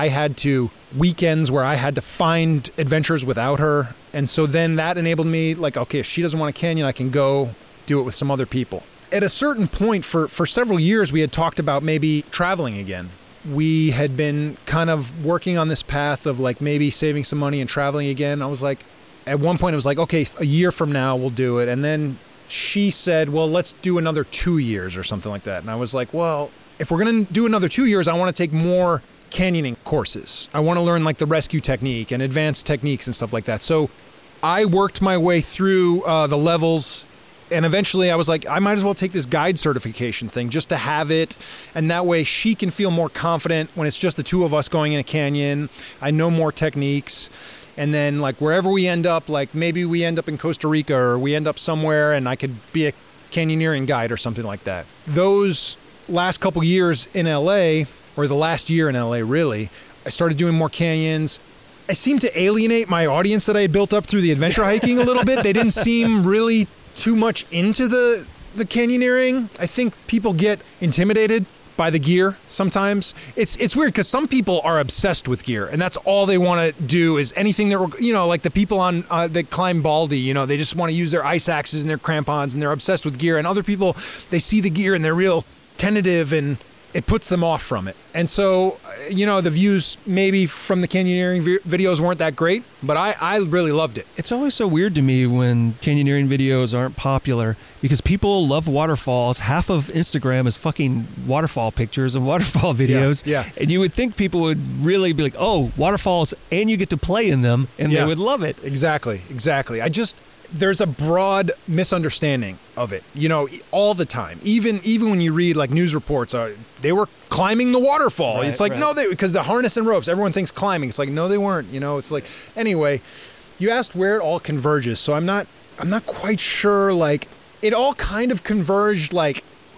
weekends where I had to find adventures without her. And so then that enabled me, okay, if she doesn't want a canyon, I can go do it with some other people. At a certain point, for several years, we had talked about maybe traveling again. We had been kind of working on this path of maybe saving some money and traveling again. I was at one point it was okay, a year from now we'll do it. And then she said, well, let's do another 2 years or something like that. And I was like, well, if we're going to do another 2 years, I want to take more canyoning courses. I want to learn the rescue technique and advanced techniques and stuff like that. So I worked my way through the levels, and eventually I was like, I might as well take this guide certification thing just to have it. And that way she can feel more confident when it's just the 2 of us going in a canyon. I know more techniques. And then wherever we end up, maybe we end up in Costa Rica or we end up somewhere, and I could be a canyoneering guide or something like that. Those last couple years in LA, or the last year in LA really, I started doing more canyons. I seemed to alienate my audience that I had built up through the adventure hiking a little bit. They didn't seem really too much into the canyoneering. I think people get intimidated by the gear sometimes. It's weird because some people are obsessed with gear, and that's all they want to do is anything that, the people on that climb Baldy, they just want to use their ice axes and their crampons, and they're obsessed with gear. And other people, they see the gear and they're real tentative, and it puts them off from it. And so, the views maybe from the canyoneering videos weren't that great, but I really loved it. It's always so weird to me when canyoneering videos aren't popular, because people love waterfalls. Half of Instagram is fucking waterfall pictures and waterfall videos. Yeah. And you would think people would really be like, oh, waterfalls, and you get to play in them, and they would love it. Exactly. There's a broad misunderstanding of it, all the time. Even when you read news reports, they were climbing the waterfall. Right, it's no, because the harness and ropes, everyone thinks climbing. It's no, they weren't. It's anyway. You asked where it all converges, so I'm not quite sure. It all kind of converged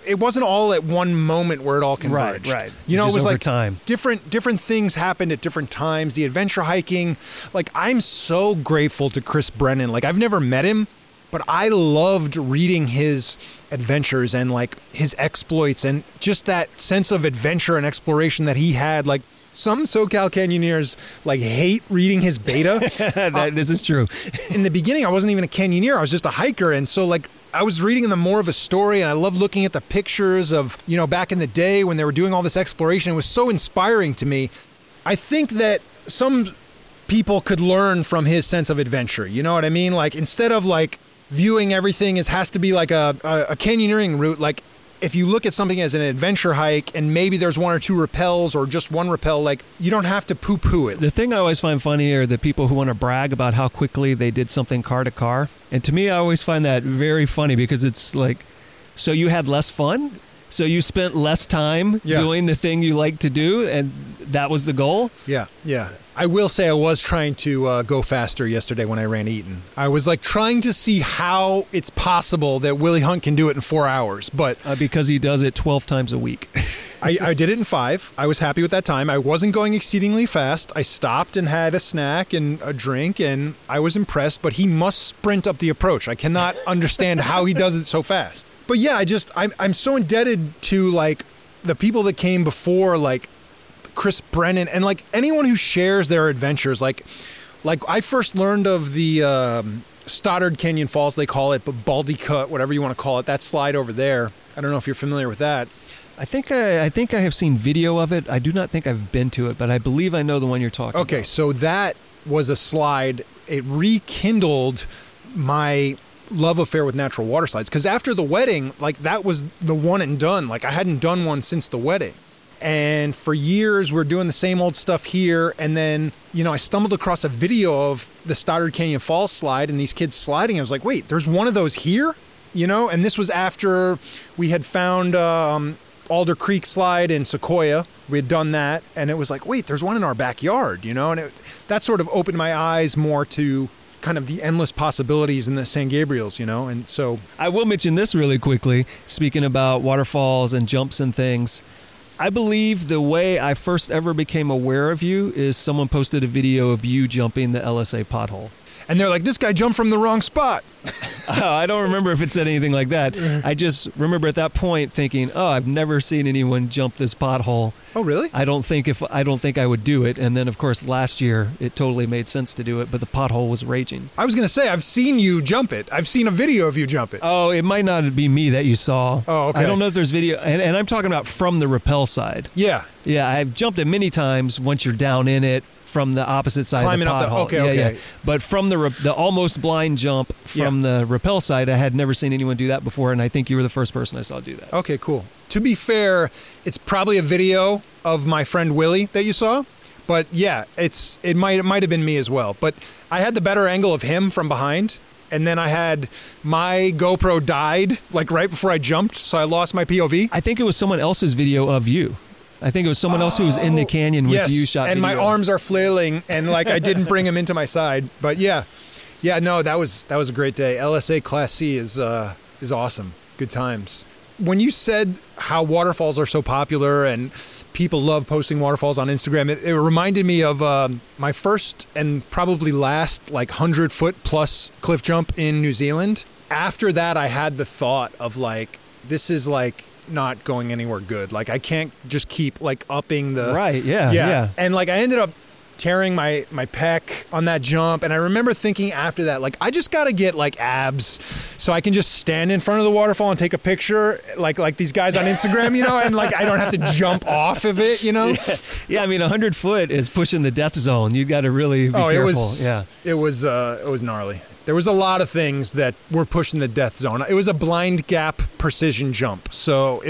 it wasn't all at one moment where it all converged. Right. You know, Just it was over like time. different things happened at different times. The adventure hiking, like I'm so grateful to Chris Brennan. Like I've never met him, but I loved reading his adventures and like his exploits and just that sense of adventure and exploration that he had. Like some SoCal Canyoneers like hate reading his beta. This is true. In the beginning, I wasn't even a canyoneer. I was just a hiker. And so like I was reading them more of a story, and I loved looking at the pictures of, you know, back in the day when they were doing all this exploration. It was so inspiring to me. I think that some people could learn from his sense of adventure. You know what I mean? Like instead of like viewing everything as has to be like a canyoneering route, like if you look at something as an adventure hike and maybe there's one or two rappels or just one rappel, like you don't have to poo-poo it. The thing I always find funny are the people who want to brag about how quickly they did something car to car. And to me, I always find that very funny because it's like, so you had less fun? So you spent less time doing the thing you like to do, and that was the goal? Yeah. I will say I was trying to go faster yesterday when I ran Eaton. I was like trying to see how it's possible that Willie Hunt can do it in 4 hours, but because he does it 12 times a week. I did it in 5. I was happy with that time. I wasn't going exceedingly fast. I stopped and had a snack and a drink, and I was impressed, but he must sprint up the approach. I cannot understand how he does it so fast. But yeah, I'm so indebted to like the people that came before, like Chris Brennan, and like anyone who shares their adventures. Like I first learned of the Stoddard Canyon Falls, they call it, but Baldy Cut, whatever you want to call it, that slide over there. I don't know if you're familiar with that. I think I have seen video of it. I do not think I've been to it, but I believe I know the one you're talking about. Okay, so that was a slide. It rekindled my love affair with natural water slides, because after the wedding, like that was the one and done. Like I hadn't done one since the wedding. And for years, we're doing the same old stuff here. And then, you know, I stumbled across a video of the Stoddard Canyon Falls slide and these kids sliding. I was like, wait, there's one of those here? You know, and this was after we had found Alder Creek slide in Sequoia. We had done that. And it was like, wait, there's one in our backyard, you know? And that sort of opened my eyes more to kind of the endless possibilities in the San Gabriels, you know? And so I will mention this really quickly, speaking about waterfalls and jumps and things. I believe the way I first ever became aware of you is someone posted a video of you jumping the LSA pothole. And they're like, this guy jumped from the wrong spot. I don't remember if it said anything like that. I just remember at that point thinking, oh, I've never seen anyone jump this pothole. Oh, really? I don't think I would do it. And then, of course, last year, it totally made sense to do it, but the pothole was raging. I was going to say, I've seen you jump it. I've seen a video of you jump it. Oh, it might not be me that you saw. Oh, okay. I don't know if there's video. And I'm talking about from the rappel side. Yeah. Yeah, I've jumped it many times once you're down in it. From the opposite side Climbing of the pothole. up the, okay. But from the almost blind jump from the rappel side, I had never seen anyone do that before, and I think you were the first person I saw do that. Okay, cool. To be fair, it's probably a video of my friend Willie that you saw, but yeah, it might have been me as well. But I had the better angle of him from behind, and then I had my GoPro died like right before I jumped, so I lost my POV. I think it was someone else's video of you. I think it was someone else who was in the canyon with you shot and video. My arms are flailing, and like I didn't bring him into my side. But yeah, no, that was a great day. LSA Class C is awesome. Good times. When you said how waterfalls are so popular and people love posting waterfalls on Instagram, it reminded me of my first and probably last like 100-foot plus cliff jump in New Zealand. After that, I had the thought of like, this is like not going anywhere good. Like I can't just keep like upping the right. Yeah. And like I ended up tearing my pec on that jump, and I remember thinking after that, like I just got to get like abs so I can just stand in front of the waterfall and take a picture like these guys on Instagram, you know, and like I don't have to jump off of it, you know. Yeah, I mean 100 foot is pushing the death zone. You got to really be careful. It was gnarly. There was a lot of things that were pushing the death zone. It was a blind gap precision jump. So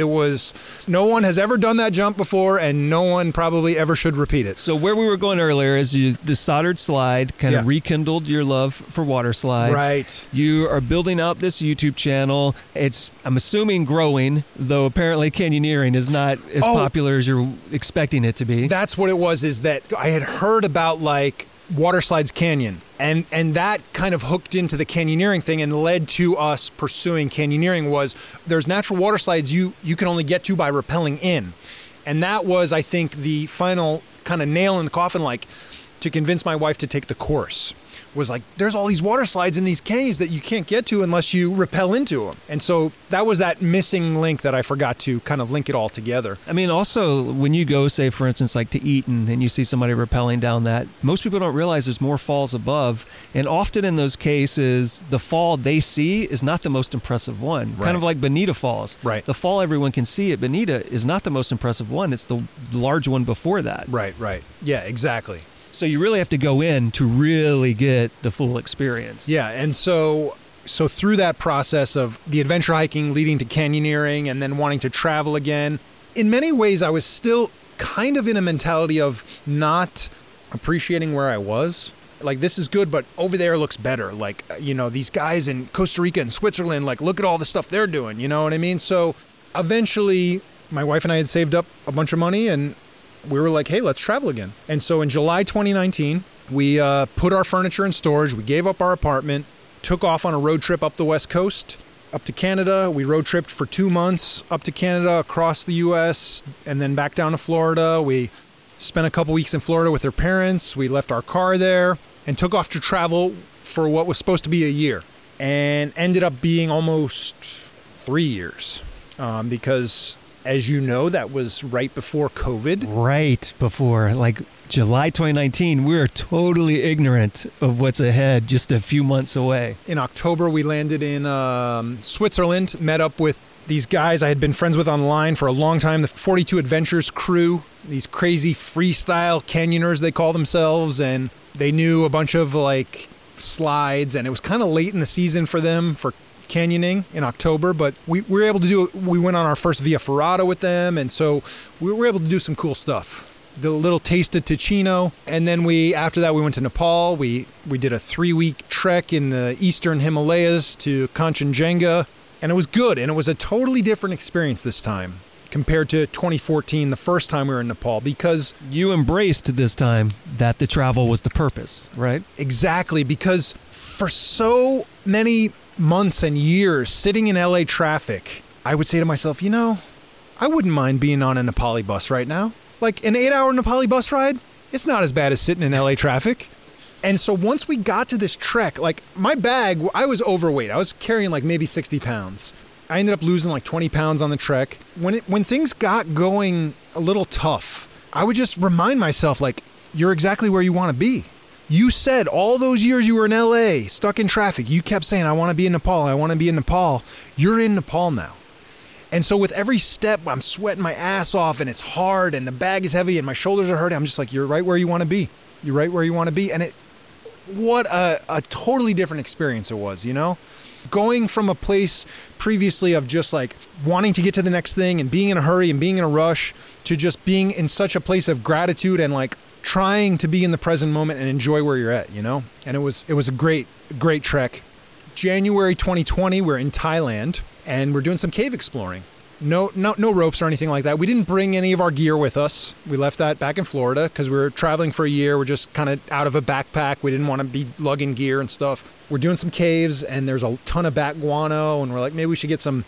no one has ever done that jump before, and no one probably ever should repeat it. So where we were going earlier is the Stoddard slide kind of rekindled your love for water slides. Right. You are building out this YouTube channel. I'm assuming growing, though apparently canyoneering is not as popular as you're expecting it to be. That's what it was, is that I had heard about like Water Slides Canyon. And that kind of hooked into the canyoneering thing and led to us pursuing canyoneering. Was there's natural water slides you can only get to by rappelling in. And that was, I think, the final kind of nail in the coffin, like, to convince my wife to take the course. Was like, there's all these water slides in these canyons that you can't get to unless you rappel into them. And so that was that missing link that I forgot to kind of link it all together. I mean, also, when you go, say, for instance, like to Eaton, and you see somebody rappelling down that, most people don't realize there's more falls above. And often in those cases, the fall they see is not the most impressive one. Right. Kind of like Bonita Falls. Right. The fall everyone can see at Bonita is not the most impressive one. It's the large one before that. Right. Yeah, exactly. So you really have to go in to really get the full experience. Yeah, and so through that process of the adventure hiking leading to canyoneering and then wanting to travel again, in many ways I was still kind of in a mentality of not appreciating where I was. Like, this is good, but over there looks better. Like, you know, these guys in Costa Rica and Switzerland, like, look at all the stuff they're doing, you know what I mean? So eventually my wife and I had saved up a bunch of money, and we were like, hey, let's travel again. And so in July 2019, we put our furniture in storage. We gave up our apartment, took off on a road trip up the West Coast, up to Canada. We road tripped for 2 months up to Canada, across the U.S., and then back down to Florida. We spent a couple weeks in Florida with her parents. We left our car there and took off to travel for what was supposed to be a year, and ended up being almost 3 years because, as you know, that was right before COVID. Right before, like July 2019, we were totally ignorant of what's ahead just a few months away. In October, we landed in Switzerland, met up with these guys I had been friends with online for a long time, the 42 Adventures crew, these crazy freestyle canyoners, they call themselves, and they knew a bunch of like slides, and it was kind of late in the season for them for canyoning in October, but we were able to do it. We went on our first Via Ferrata with them, and so we were able to do some cool stuff. Did a little taste of Ticino, and then after that we went to Nepal. We did a 3-week trek in the eastern Himalayas to Kanchenjunga, and it was good, and it was a totally different experience this time compared to 2014, the first time we were in Nepal, because you embraced this time that the travel was the purpose, right? Exactly, because for so many months and years sitting in LA traffic, I would say to myself, you know, I wouldn't mind being on a Nepali bus right now. Like an 8-hour Nepali bus ride, it's not as bad as sitting in LA traffic. And so once we got to this trek, like my bag, I was overweight. I was carrying like maybe 60 pounds. I ended up losing like 20 pounds on the trek. When things got going a little tough, I would just remind myself, like, you're exactly where you want to be. You said all those years you were in LA, stuck in traffic, you kept saying, I want to be in Nepal, I want to be in Nepal. You're in Nepal now. And so with every step, I'm sweating my ass off, and it's hard, and the bag is heavy, and my shoulders are hurting. I'm just like, you're right where you want to be. You're right where you want to be. And what a totally different experience it was, you know? Going from a place previously of just like wanting to get to the next thing and being in a hurry and being in a rush, to just being in such a place of gratitude and like trying to be in the present moment and enjoy where you're at, you know? And it was a great trek. January 2020, we're in Thailand and we're doing some cave exploring. No ropes or anything like that. We didn't bring any of our gear with us. We left that back in Florida because we were traveling for a year. We're just kind of out of a backpack. We didn't want to be lugging gear and stuff. We're doing some caves, and there's a ton of bat guano, and we're like, maybe we should get some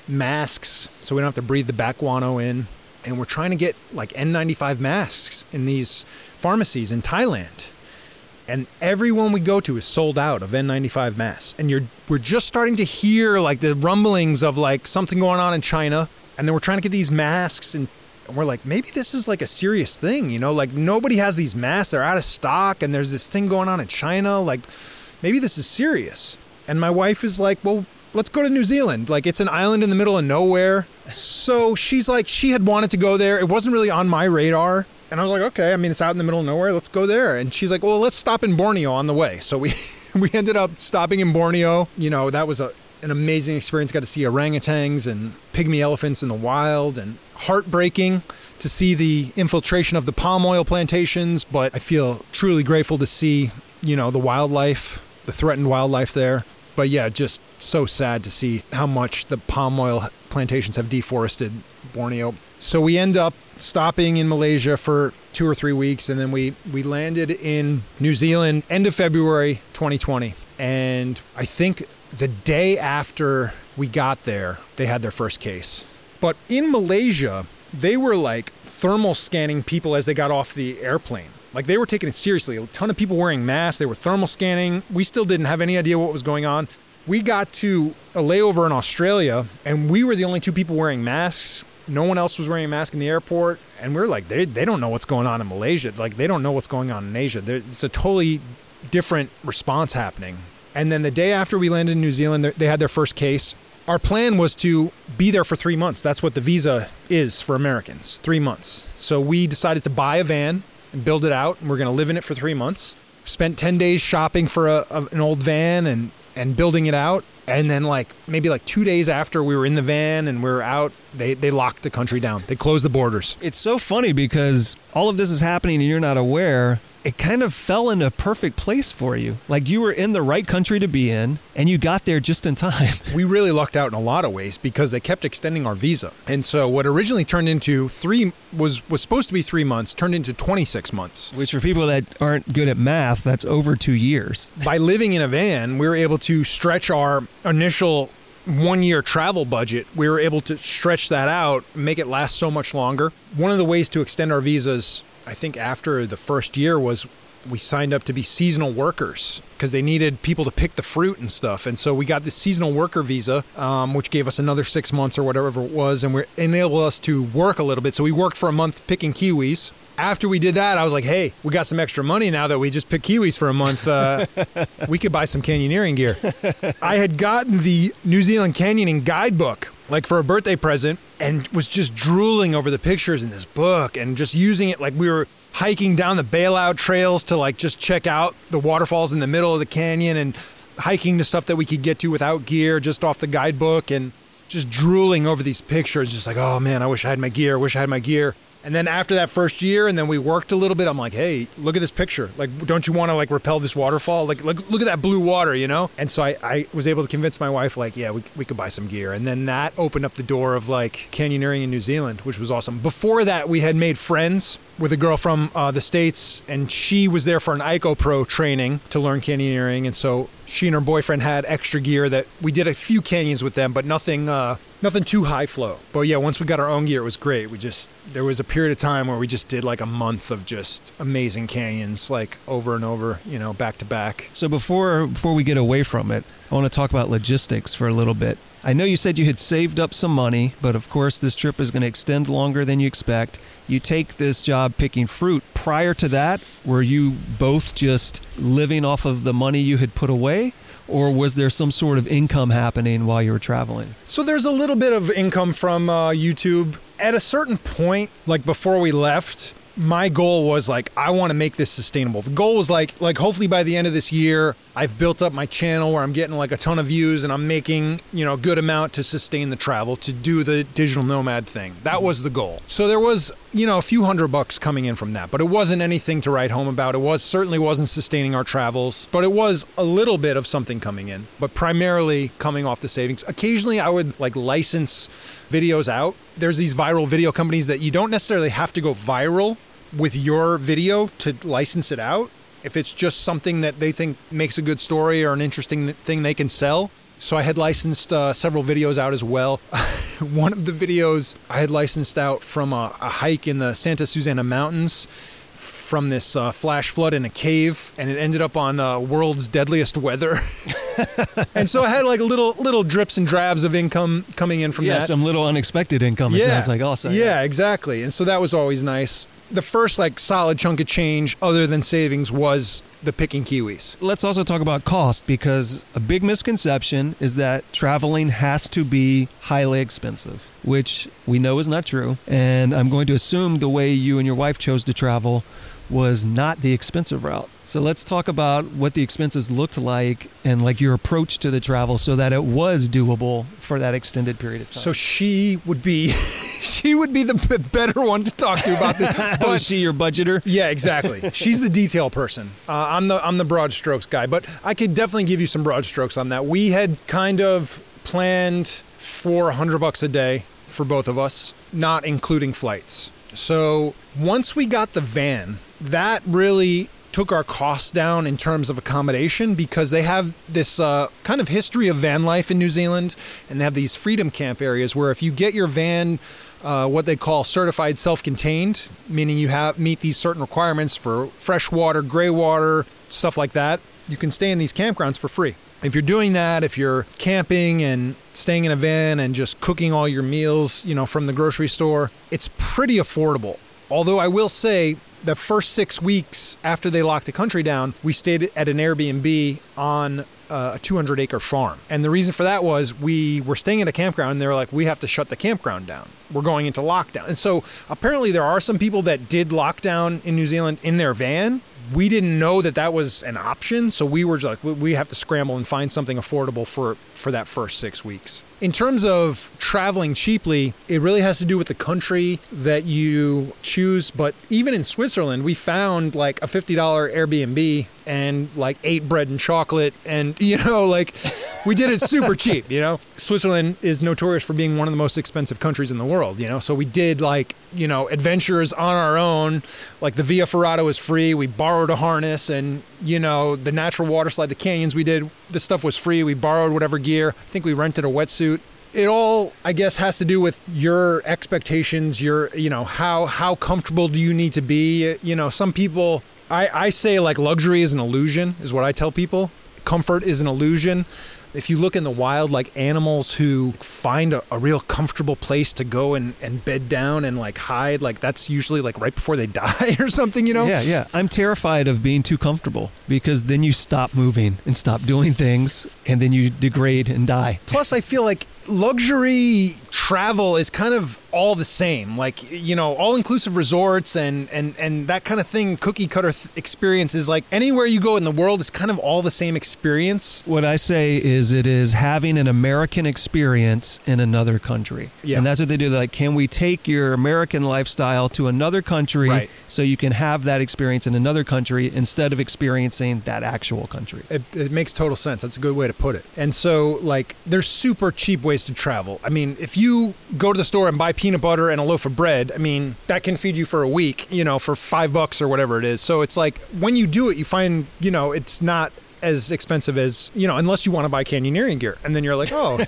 masks so we don't have to breathe the bat guano in. And we're trying to get like N95 masks in these pharmacies in Thailand. And everyone we go to is sold out of N95 masks. And we're just starting to hear like the rumblings of like something going on in China. And then we're trying to get these masks, and we're like, maybe this is like a serious thing, you know? Like nobody has these masks. They're out of stock, and there's this thing going on in China. Like maybe this is serious. And my wife is like, well, let's go to New Zealand. Like it's an island in the middle of nowhere. So she's like, she had wanted to go there. It wasn't really on my radar. And I was like, okay, I mean, it's out in the middle of nowhere. Let's go there. And she's like, well, let's stop in Borneo on the way. So we ended up stopping in Borneo. You know, that was an amazing experience. Got to see orangutans and pygmy elephants in the wild, and heartbreaking to see the infiltration of the palm oil plantations. But I feel truly grateful to see, you know, the wildlife, the threatened wildlife there. But yeah, just so sad to see how much the palm oil plantations have deforested Borneo. So we end up stopping in Malaysia for 2 or 3 weeks, and then we landed in New Zealand end of February 2020. And I think the day after we got there, they had their first case. But in Malaysia, they were like thermal scanning people as they got off the airplane. Like they were taking it seriously. A ton of people wearing masks. They were thermal scanning. We still didn't have any idea what was going on. We got to a layover in Australia, and we were the only 2 people wearing masks. No one else was wearing a mask in the airport. And we were like, they don't know what's going on in Malaysia. Like, they don't know what's going on in Asia. It's a totally different response happening. And then the day after we landed in New Zealand, they had their first case. Our plan was to be there for 3 months. That's what the visa is for Americans, 3 months. So we decided to buy a van and build it out, and we're going to live in it for 3 months. Spent 10 days shopping for an old van and building it out. And then maybe 2 days after we were in the van and we were out, they locked the country down. They closed the borders. It's so funny because all of this is happening and you're not aware. It kind of fell into a perfect place for you. Like you were in the right country to be in and you got there just in time. We really lucked out in a lot of ways because they kept extending our visa. And so what originally turned into was supposed to be 3 months, turned into 26 months. Which for people that aren't good at math, that's over 2 years. By living in a van, we were able to stretch our initial 1-year travel budget. We were able to stretch that out, make it last so much longer. One of the ways to extend our visas, I think after the first year, was we signed up to be seasonal workers because they needed people to pick the fruit and stuff. And so we got this seasonal worker visa, which gave us another 6 months or whatever it was, and enabled us to work a little bit. So we worked for a month picking kiwis. After we did that, I was like, hey, we got some extra money now that we just picked kiwis for a month. We could buy some canyoneering gear. I had gotten the New Zealand Canyoning guidebook, for a birthday present, and was just drooling over the pictures in this book and just using it like we were hiking down the bailout trails to just check out the waterfalls in the middle of the canyon and hiking to stuff that we could get to without gear just off the guidebook and just drooling over these pictures, just like, oh man, I wish I had my gear. And then after that first year, and then we worked a little bit, I'm like, hey, look at this picture. Don't you want to rappel this waterfall? Look at that blue water, you know? And so I was able to convince my wife, yeah, we could buy some gear. And then that opened up the door of canyoneering in New Zealand, which was awesome. Before that, we had made friends with a girl from the States, and she was there for an IcoPro training to learn canyoneering. And so she and her boyfriend had extra gear that we did a few canyons with them, but nothing too high flow. But yeah, once we got our own gear, it was great. There was a period of time where we just did a month of just amazing canyons, over and over, back to back. So before we get away from it, I want to talk about logistics for a little bit. I know you said you had saved up some money, but of course this trip is going to extend longer than you expect. You take this job picking fruit. Prior to that, were you both just living off of the money you had put away? Or was there some sort of income happening while you were traveling? So there's a little bit of income from YouTube. At a certain point, before we left, my goal was I want to make this sustainable. The goal was hopefully by the end of this year, I've built up my channel where I'm getting a ton of views and I'm making, a good amount to sustain the travel, to do the digital nomad thing. That was the goal. So there was, a few $100 coming in from that, but it wasn't anything to write home about. It certainly wasn't sustaining our travels, but it was a little bit of something coming in, but primarily coming off the savings. Occasionally I would license videos out. There's these viral video companies that you don't necessarily have to go viral with your video to license it out. If it's just something that they think makes a good story or an interesting thing they can sell. So I had licensed several videos out as well. One of the videos I had licensed out from a hike in the Santa Susana Mountains from this flash flood in a cave, and it ended up on World's Deadliest Weather. And so I had little drips and drabs of income coming in from that. Yeah, some little unexpected income, it sounds like also. Yeah, exactly. And so that was always nice. The first solid chunk of change other than savings was the picking kiwis. Let's also talk about cost, because a big misconception is that traveling has to be highly expensive, which we know is not true. And I'm going to assume the way you and your wife chose to travel was not the expensive route. So let's talk about what the expenses looked like and your approach to the travel so that it was doable for that extended period of time. So she would be the better one to talk to about this. But, was she your budgeter? Yeah, exactly. She's the detail person. I'm the broad strokes guy, but I could definitely give you some broad strokes on that. We had kind of planned for $100 a day for both of us, not including flights. So once we got the van, that really took our costs down in terms of accommodation, because they have this kind of history of van life in New Zealand, and they have these freedom camp areas where if you get your van what they call certified self-contained, meaning you meet these certain requirements for fresh water, gray water, stuff like that, you can stay in these campgrounds for free. If you're doing that, if you're camping and staying in a van and just cooking all your meals, from the grocery store, it's pretty affordable. Although I will say, the first 6 weeks after they locked the country down, we stayed at an Airbnb on a 200-acre farm. And the reason for that was we were staying at a campground, and they were like, we have to shut the campground down. We're going into lockdown. And so apparently there are some people that did lockdown in New Zealand in their van. We didn't know that was an option, so we were just like, we have to scramble and find something affordable for that first 6 weeks. In terms of traveling cheaply, it really has to do with the country that you choose. But even in Switzerland, we found like a $50 Airbnb and like 8 bread and chocolate. And, we did it super cheap, Switzerland is notorious for being one of the most expensive countries in the world, So we did adventures on our own. Like the Via Ferrata was free. We borrowed a harness, and, the natural water slide, the canyons we did, the stuff was free. We borrowed whatever gear. I think we rented a wetsuit. It all, I guess, has to do with your expectations, how comfortable do you need to be? Some people, I say luxury is an illusion, is what I tell people. Comfort is an illusion. If you look in the wild, animals who find a real comfortable place to go and bed down and hide, that's usually right before they die or something, Yeah. I'm terrified of being too comfortable, because then you stop moving and stop doing things, and then you degrade and die. Plus, I feel like luxury travel is kind of all the same, all-inclusive resorts and that kind of thing, cookie cutter experiences. Anywhere you go in the world, it's kind of all the same experience. What I say is it is having an American experience in another country. Yeah. And that's what they do. They're like, can we take your American lifestyle to another country so you can have that experience in another country instead of experiencing that actual country? It makes total sense. That's a good way to put it. And so, there's super cheap ways to travel. I mean, if you go to the store and buy peanut butter and a loaf of bread, I mean, that can feed you for a week, for $5 or whatever it is. So it's when you do it, you find, it's not as expensive as, unless you want to buy canyoneering gear. And then you're like, oh.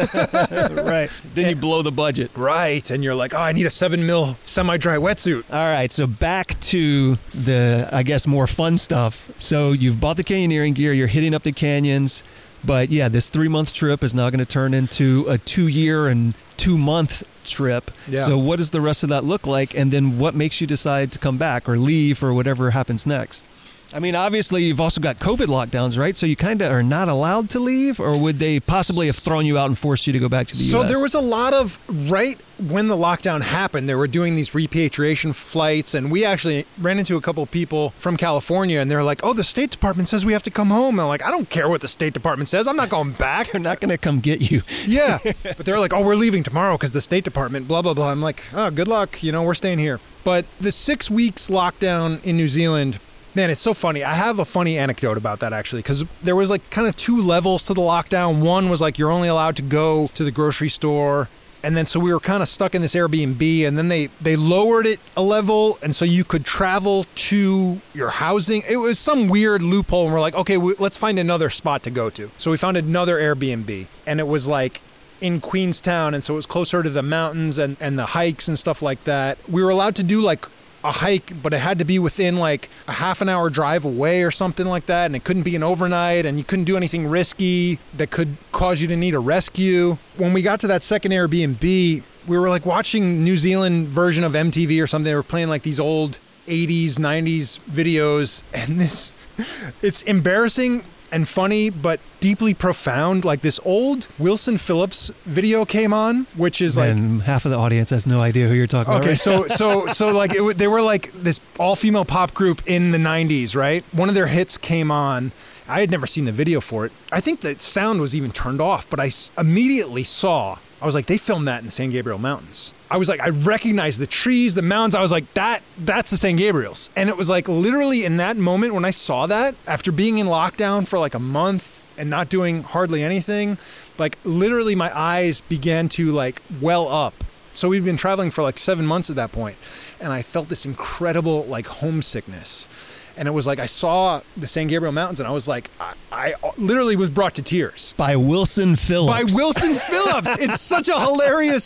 Right. Then you blow the budget. Right. And you're like, oh, I need a 7 mil semi-dry wetsuit. All right. So back to the, I guess, more fun stuff. So you've bought the canyoneering gear. You're hitting up the canyons. But yeah, this 3-month trip is now going to turn into a 2-year and 2-month trip. Yeah. So what does the rest of that look like? And then what makes you decide to come back or leave or whatever happens next? I mean, obviously, you've also got COVID lockdowns, right? So you kind of are not allowed to leave? Or would they possibly have thrown you out and forced you to go back to the U.S.? So there was a lot of, right when the lockdown happened, they were doing these repatriation flights. And we actually ran into a couple of people from California, and they're like, oh, the State Department says we have to come home. And I'm like, I don't care what the State Department says. I'm not going back. They're not going to come get you. Yeah. But they're like, oh, we're leaving tomorrow because the State Department, blah, blah, blah. I'm like, oh, good luck. We're staying here. But the 6 weeks lockdown in New Zealand, man, it's so funny. I have a funny anecdote about that, actually, because there was kind of 2 levels to the lockdown. One was you're only allowed to go to the grocery store. And then so we were kind of stuck in this Airbnb, and then they lowered it a level, and so you could travel to your housing. It was some weird loophole, and we're like, okay, let's find another spot to go to. So we found another Airbnb, and it was in Queenstown, and so it was closer to the mountains and the hikes and stuff like that. We were allowed to do a hike, but it had to be within a half an hour drive away or something like that, and it couldn't be an overnight, and you couldn't do anything risky that could cause you to need a rescue. When we got to that second Airbnb, we were watching New Zealand version of MTV or something. They were playing these old 80s, 90s videos, and it's embarrassing and funny, but deeply profound. This old Wilson Phillips video came on, which is and half of the audience has no idea who you're talking about. Okay, right? They were this all-female pop group in the 90s, right? One of their hits came on. I had never seen the video for it. I think the sound was even turned off, but I immediately saw, I was like, they filmed that in the San Gabriel Mountains. I was like, I recognized the trees, the mountains. I was like, that's the San Gabriels. And it was literally in that moment when I saw that, after being in lockdown for a month and not doing hardly anything, literally my eyes began to well up. So we'd been traveling for like 7 months at that point, and I felt this incredible like homesickness. And it was like I saw the San Gabriel Mountains, and I was like, I literally was brought to tears. By Wilson Phillips. By Wilson Phillips. It's such a hilarious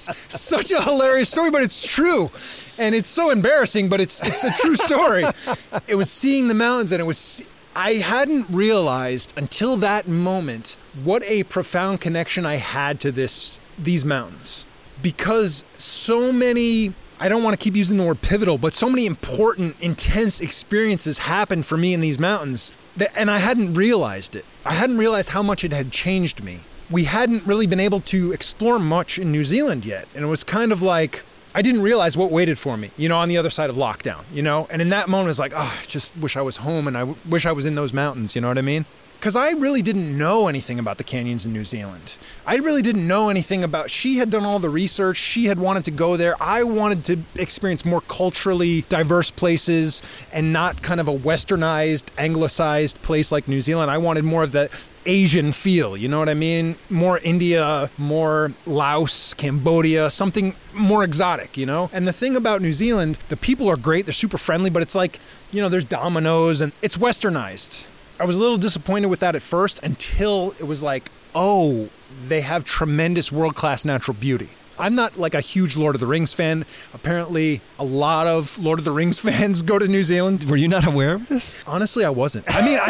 story, but it's true. And it's so embarrassing, but it's a true story. It was seeing the mountains, and I hadn't realized until that moment what a profound connection I had to these mountains. Because so many, I don't want to keep using the word pivotal, but so many important, intense experiences happened for me in these mountains, and I hadn't realized it. I hadn't realized how much it had changed me. We hadn't really been able to explore much in New Zealand yet, and it was kind of like, I didn't realize what waited for me, on the other side of lockdown, And in that moment, I was like, I just wish I was home, and I wish I was in those mountains, you know what I mean? Because I really didn't know anything about the canyons in New Zealand. I really didn't know anything about, she had done all the research, she had wanted to go there. I wanted to experience more culturally diverse places and not kind of a westernized, anglicized place like New Zealand. I wanted more of the Asian feel, you know what I mean? More India, more Laos, Cambodia, something more exotic, And the thing about New Zealand, the people are great, they're super friendly, but it's like, there's Domino's and it's westernized. I was a little disappointed with that at first until it was like, oh, they have tremendous world-class natural beauty. I'm not like a huge Lord of the Rings fan. Apparently, a lot of Lord of the Rings fans go to New Zealand. Were you not aware of this? Honestly, I wasn't. I mean,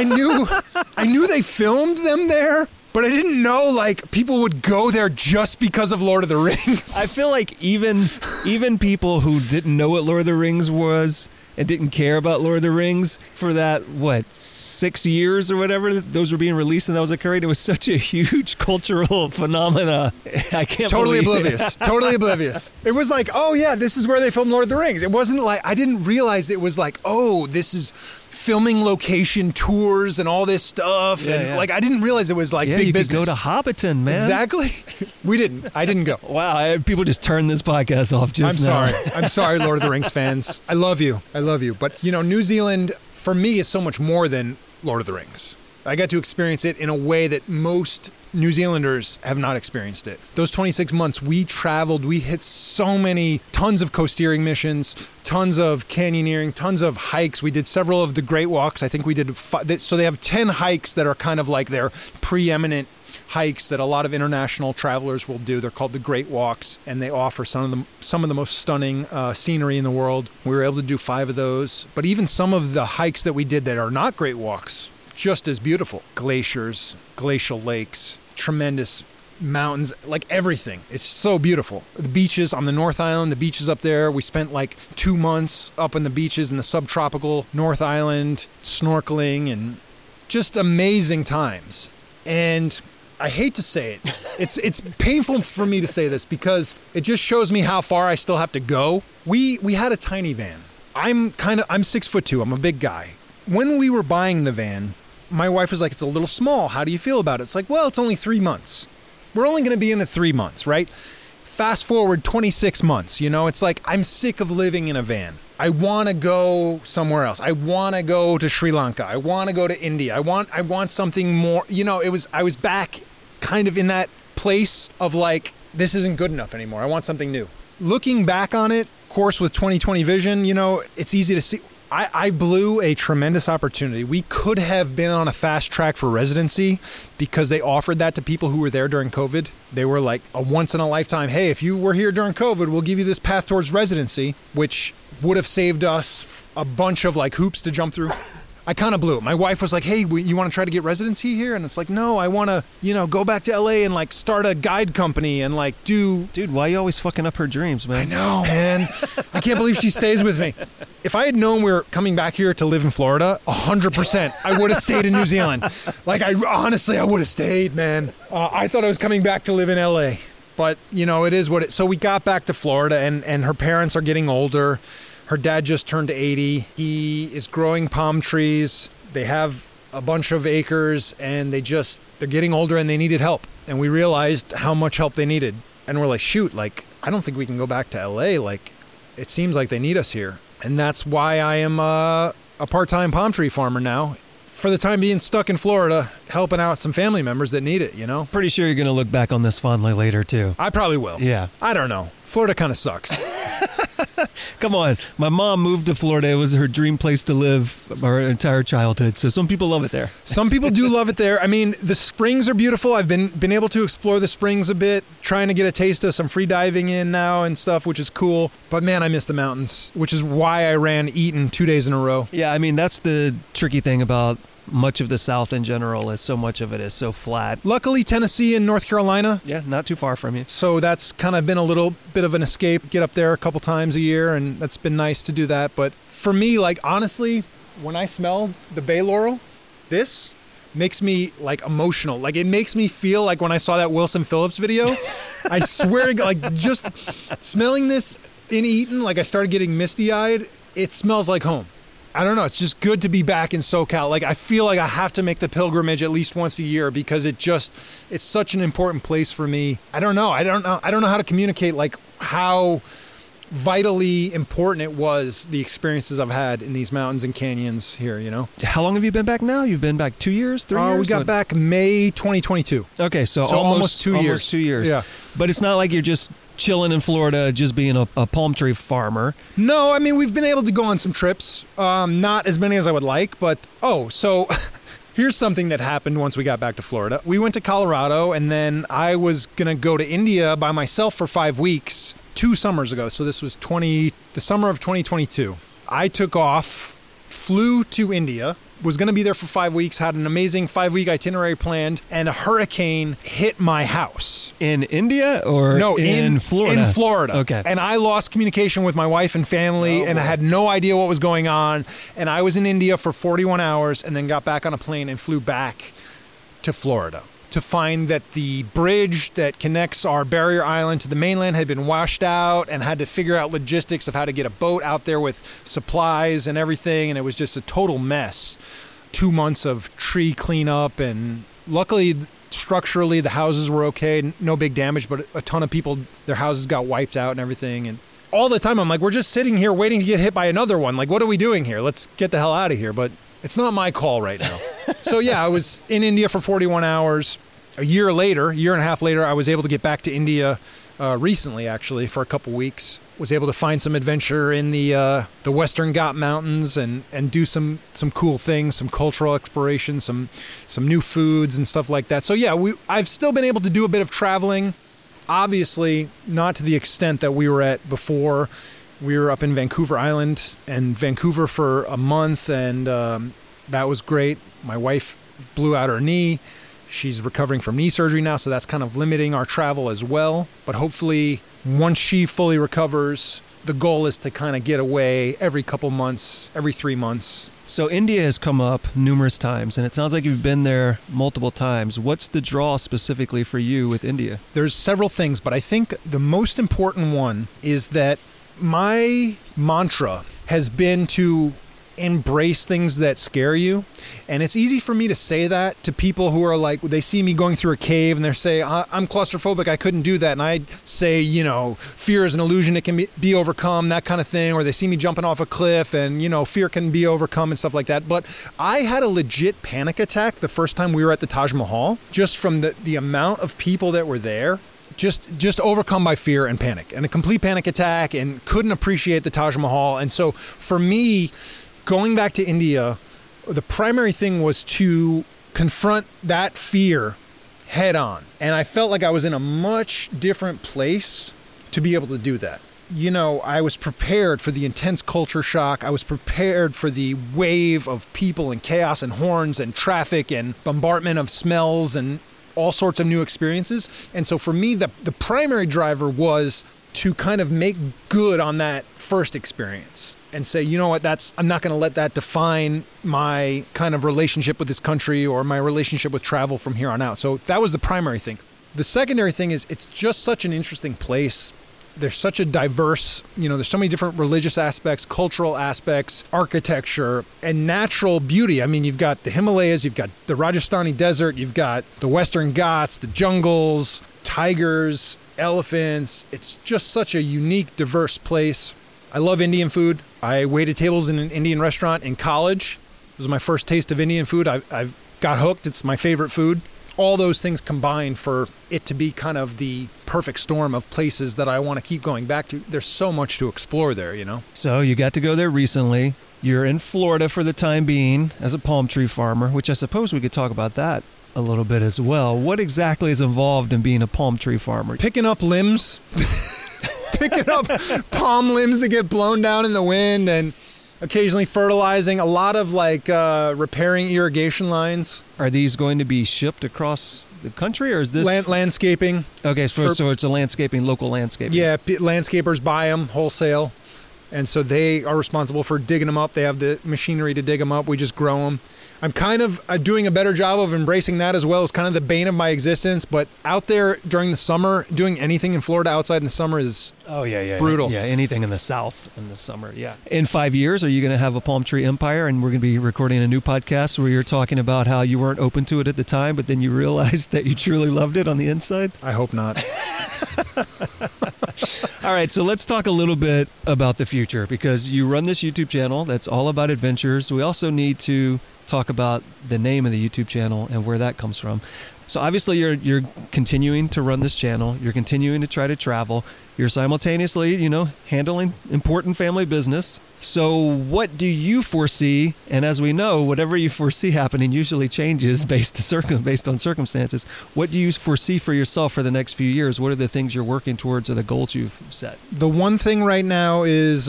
I knew they filmed them there, but I didn't know like people would go there just because of Lord of the Rings. I feel like even people who didn't know what Lord of the Rings was and didn't care about Lord of the Rings for that, 6 years or whatever those were being released and that was occurring. It was such a huge cultural phenomena. I can't totally believe oblivious. Totally oblivious. It was like, oh yeah, this is where they filmed Lord of the Rings. It wasn't like, I didn't realize it was like, oh, this is filming location tours and all this stuff. Like, I didn't realize it was like big business. You could go to Hobbiton, man. Exactly. We didn't. I didn't go. Wow. People just turned this podcast off just now. I'm sorry, Lord of the Rings fans. I love you. But, New Zealand, for me, is so much more than Lord of the Rings. I got to experience it in a way that most New Zealanders have not experienced it. Those 26 months, we traveled, we hit tons of coast-steering missions, tons of canyoneering, tons of hikes. We did several of the Great Walks. I think we did so they have 10 hikes that are kind of like their preeminent hikes that a lot of international travelers will do. They're called the Great Walks, and they offer some of the most stunning scenery in the world. We were able to do 5 of those, but even some of the hikes that we did that are not Great Walks, just as beautiful. Glaciers, glacial lakes, tremendous mountains, like everything. It's so beautiful. The beaches on the North Island, the beaches up there, we spent like 2 months up on the beaches in the subtropical North Island, snorkeling, and just amazing times. And I hate to say it. It's painful for me to say this because it just shows me how far I still have to go. We had a tiny van. I'm 6'2". I'm a big guy. When we were buying the van, my wife was like, it's a little small. How do you feel about it? It's like, well, it's only 3 months. We're only going to be in it 3 months, right? Fast forward 26 months, it's like, I'm sick of living in a van. I want to go somewhere else. I want to go to Sri Lanka. I want to go to India. I want something more. I was back kind of in that place of like, this isn't good enough anymore. I want something new. Looking back on it, of course, with 20/20 vision, it's easy to see. I blew a tremendous opportunity. We could have been on a fast track for residency because they offered that to people who were there during COVID. They were like a once in a lifetime, hey, if you were here during COVID, we'll give you this path towards residency, which would have saved us a bunch of like hoops to jump through. I kind of blew it. My wife was like, hey, you want to try to get residency here? And it's like, no, I want to, go back to LA and like start a guide company and like do... Dude, why are you always fucking up her dreams, man? I know, man. I can't believe she stays with me. If I had known we were coming back here to live in Florida, 100%, I would have stayed in New Zealand. Like, I would have stayed, man. I thought I was coming back to live in LA. But, it is what it... So we got back to Florida and her parents are getting older. Her dad just turned 80. He is growing palm trees. They have a bunch of acres and they're getting older and they needed help. And we realized how much help they needed. And we're like, shoot, like, I don't think we can go back to LA. Like, it seems like they need us here. And that's why I am a part-time palm tree farmer now. For the time being stuck in Florida, helping out some family members that need it, Pretty sure you're going to look back on this fondly later, too. I probably will. Yeah. I don't know. Florida kind of sucks. Come on. My mom moved to Florida. It was her dream place to live our entire childhood. So some people love it there. Some people do love it there. I mean, the springs are beautiful. I've been able to explore the springs a bit, trying to get a taste of some free diving in now and stuff, which is cool. But man, I miss the mountains, which is why I ran Eaton 2 days in a row. Yeah, I mean, that's the tricky thing about much of the South in general, is so much of it is so flat. Luckily, Tennessee and North Carolina. Yeah, not too far from you. So that's kind of been a little bit of an escape. Get up there a couple times a year, and that's been nice to do that. But for me, like, honestly, when I smell the bay laurel, this makes me like emotional. Like, it makes me feel like when I saw that Wilson Phillips video. I swear to God, like, just smelling this in Eaton, like, I started getting misty-eyed. It smells like home. I don't know. It's just good to be back in SoCal. Like, I feel like I have to make the pilgrimage at least once a year because it's such an important place for me. I don't know how to communicate like how vitally important it was, the experiences I've had in these mountains and canyons here, you know? How long have you been back now? You've been back 2 years, 3 years? We got back May 2022. Okay, so almost 2 years. Almost 2 years. Yeah. But it's not like you're just chilling in Florida, just being a palm tree farmer. No, I mean, we've been able to go on some trips. Not as many as I would like, but, so here's something that happened once we got back to Florida. We went to Colorado, and then I was going to go to India by myself for 5 weeks 2 summers ago. So this was the summer of 2022. I took off, flew to India, was going to be there for 5 weeks, had an amazing 5-week itinerary planned, and a hurricane hit my house. In India or in Florida? In Florida. Okay. And I lost communication with my wife and family, and I had no idea what was going on. And I was in India for 41 hours and then got back on a plane and flew back to Florida to find that the bridge that connects our barrier island to the mainland had been washed out, and had to figure out logistics of how to get a boat out there with supplies and everything. And it was just a total mess. 2 months of tree cleanup, and luckily structurally the houses were okay. No big damage, but a ton of people, their houses got wiped out and everything. And all the time I'm like, we're just sitting here waiting to get hit by another one. Like, what are we doing here? Let's get the hell out of here. But it's not my call right now. So yeah, I was in India for 41 hours. A year and a half later, I was able to get back to India recently, actually, for a couple weeks. Was able to find some adventure in the Western Ghat Mountains and do some cool things, some cultural exploration, some new foods and stuff like that. So yeah, I've still been able to do a bit of traveling. Obviously, not to the extent that we were at before. We were up in Vancouver Island and Vancouver for a month, and that was great. My wife blew out her knee. She's recovering from knee surgery now, so that's kind of limiting our travel as well. But hopefully, once she fully recovers, the goal is to kind of get away every couple months, every 3 months. So India has come up numerous times, and it sounds like you've been there multiple times. What's the draw specifically for you with India? There's several things, but I think the most important one is that my mantra has been to embrace things that scare you. And it's easy for me to say that to people who are like, they see me going through a cave and they're saying, I'm claustrophobic, I couldn't do that. And I say, fear is an illusion, it can be overcome, that kind of thing. Or they see me jumping off a cliff and, fear can be overcome and stuff like that. But I had a legit panic attack the first time we were at the Taj Mahal, just from the amount of people that were there. Just overcome by fear and panic, and a complete panic attack, and couldn't appreciate the Taj Mahal. And so for me, going back to India, the primary thing was to confront that fear head on. And I felt like I was in a much different place to be able to do that. I was prepared for the intense culture shock. I was prepared for the wave of people and chaos and horns and traffic and bombardment of smells and all sorts of new experiences. And so for me, the primary driver was to kind of make good on that first experience and say, you know what, I'm not going to let that define my kind of relationship with this country or my relationship with travel from here on out. So that was the primary thing. The secondary thing is it's just such an interesting place. There's such a diverse, there's so many different religious aspects, cultural aspects, architecture, and natural beauty. I mean, you've got the Himalayas, you've got the Rajasthani desert, you've got the Western Ghats, the jungles, tigers, elephants. It's just such a unique, diverse place. I love Indian food. I waited tables in an Indian restaurant in college. It was my first taste of Indian food. I've got hooked. It's my favorite food. all those things combined for it to be kind of the perfect storm of places that I want to keep going back to. There's so much to explore there, you know? So you got to go there recently. You're in Florida for the time being as a palm tree farmer, which I suppose we could talk about that a little bit as well. What exactly is involved in being a palm tree farmer? Picking up limbs. Picking up palm limbs that get blown down in the wind, and occasionally fertilizing. A lot of repairing irrigation lines. Are these going to be shipped across the country, or is this landscaping? Okay, so it's a landscaping, local landscaping. Yeah, landscapers buy them wholesale, and so they are responsible for digging them up. They have the machinery to dig them up. We just grow them. I'm kind of doing a better job of embracing that as well. It's kind of the bane of my existence. But out there during the summer, doing anything in Florida outside in the summer is brutal. Yeah, anything in the South in the summer, yeah. In 5 years, are you going to have a palm tree empire? And we're going to be recording a new podcast where you're talking about how you weren't open to it at the time, but then you realized that you truly loved it on the inside? I hope not. All right, so let's talk a little bit about the future, because you run this YouTube channel that's all about adventures. We also need to talk about the name of the YouTube channel and where that comes from. So obviously you're continuing to run this channel. You're continuing to try to travel. You're simultaneously, handling important family business. So what do you foresee? And as we know, whatever you foresee happening usually changes based on circumstances. What do you foresee for yourself for the next few years? What are the things you're working towards or the goals you've set? The one thing right now is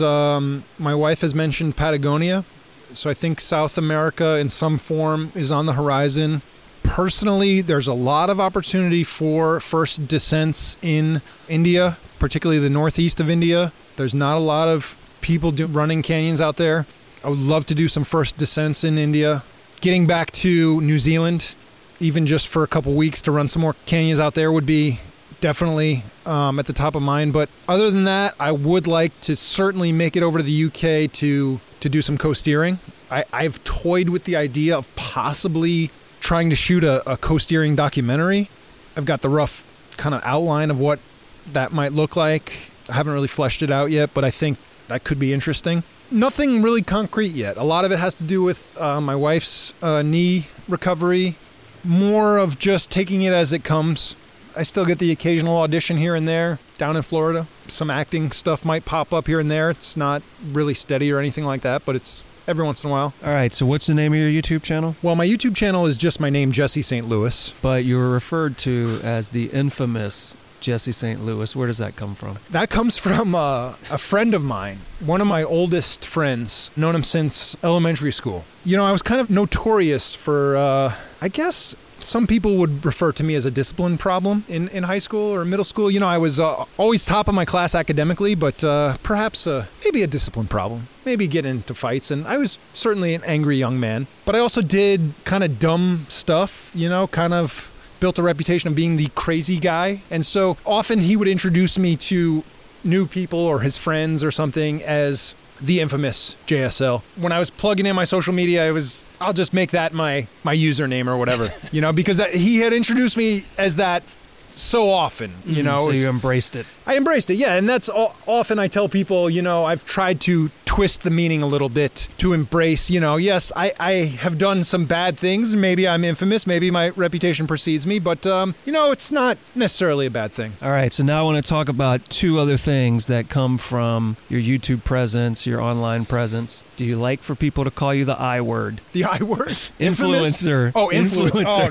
my wife has mentioned Patagonia. So I think South America in some form is on the horizon. Personally, there's a lot of opportunity for first descents in India, particularly the northeast of India. There's not a lot of people running canyons out there. I would love to do some first descents in India. Getting back to New Zealand, even just for a couple weeks to run some more canyons out there would be definitely at the top of mind. But other than that, I would like to certainly make it over to the UK to do some co-steering. I've toyed with the idea of possibly trying to shoot a co-steering documentary. I've got the rough kind of outline of what that might look like. I haven't really fleshed it out yet, but I think that could be interesting. Nothing really concrete yet. A lot of it has to do with my wife's knee recovery. More of just taking it as it comes. I still get the occasional audition here and there down in Florida. Some acting stuff might pop up here and there. It's not really steady or anything like that, but it's every once in a while. All right, so what's the name of your YouTube channel? Well, my YouTube channel is just my name, Jesse St. Louis. But you were referred to as the infamous Jesse St. Louis. Where does that come from? That comes from a friend of mine, one of my oldest friends, known him since elementary school. I was kind of notorious for, I guess some people would refer to me as a discipline problem in high school or middle school. I was always top of my class academically, but perhaps maybe a discipline problem. Maybe get into fights, and I was certainly an angry young man. But I also did kind of dumb stuff, kind of built a reputation of being the crazy guy. And so often he would introduce me to new people or his friends or something as the infamous JSL. When I was plugging in my social media, I'll just make that my username or whatever, because he had introduced me as that so often, So you embraced it. I embraced it, yeah. And that's often I tell people, I've tried to twist the meaning a little bit to embrace, yes, I have done some bad things. Maybe I'm infamous. Maybe my reputation precedes me. But, it's not necessarily a bad thing. All right. So now I want to talk about two other things that come from your YouTube presence, your online presence. Do you like for people to call you the I word? The I word? Influencer. Oh, influencer. Oh,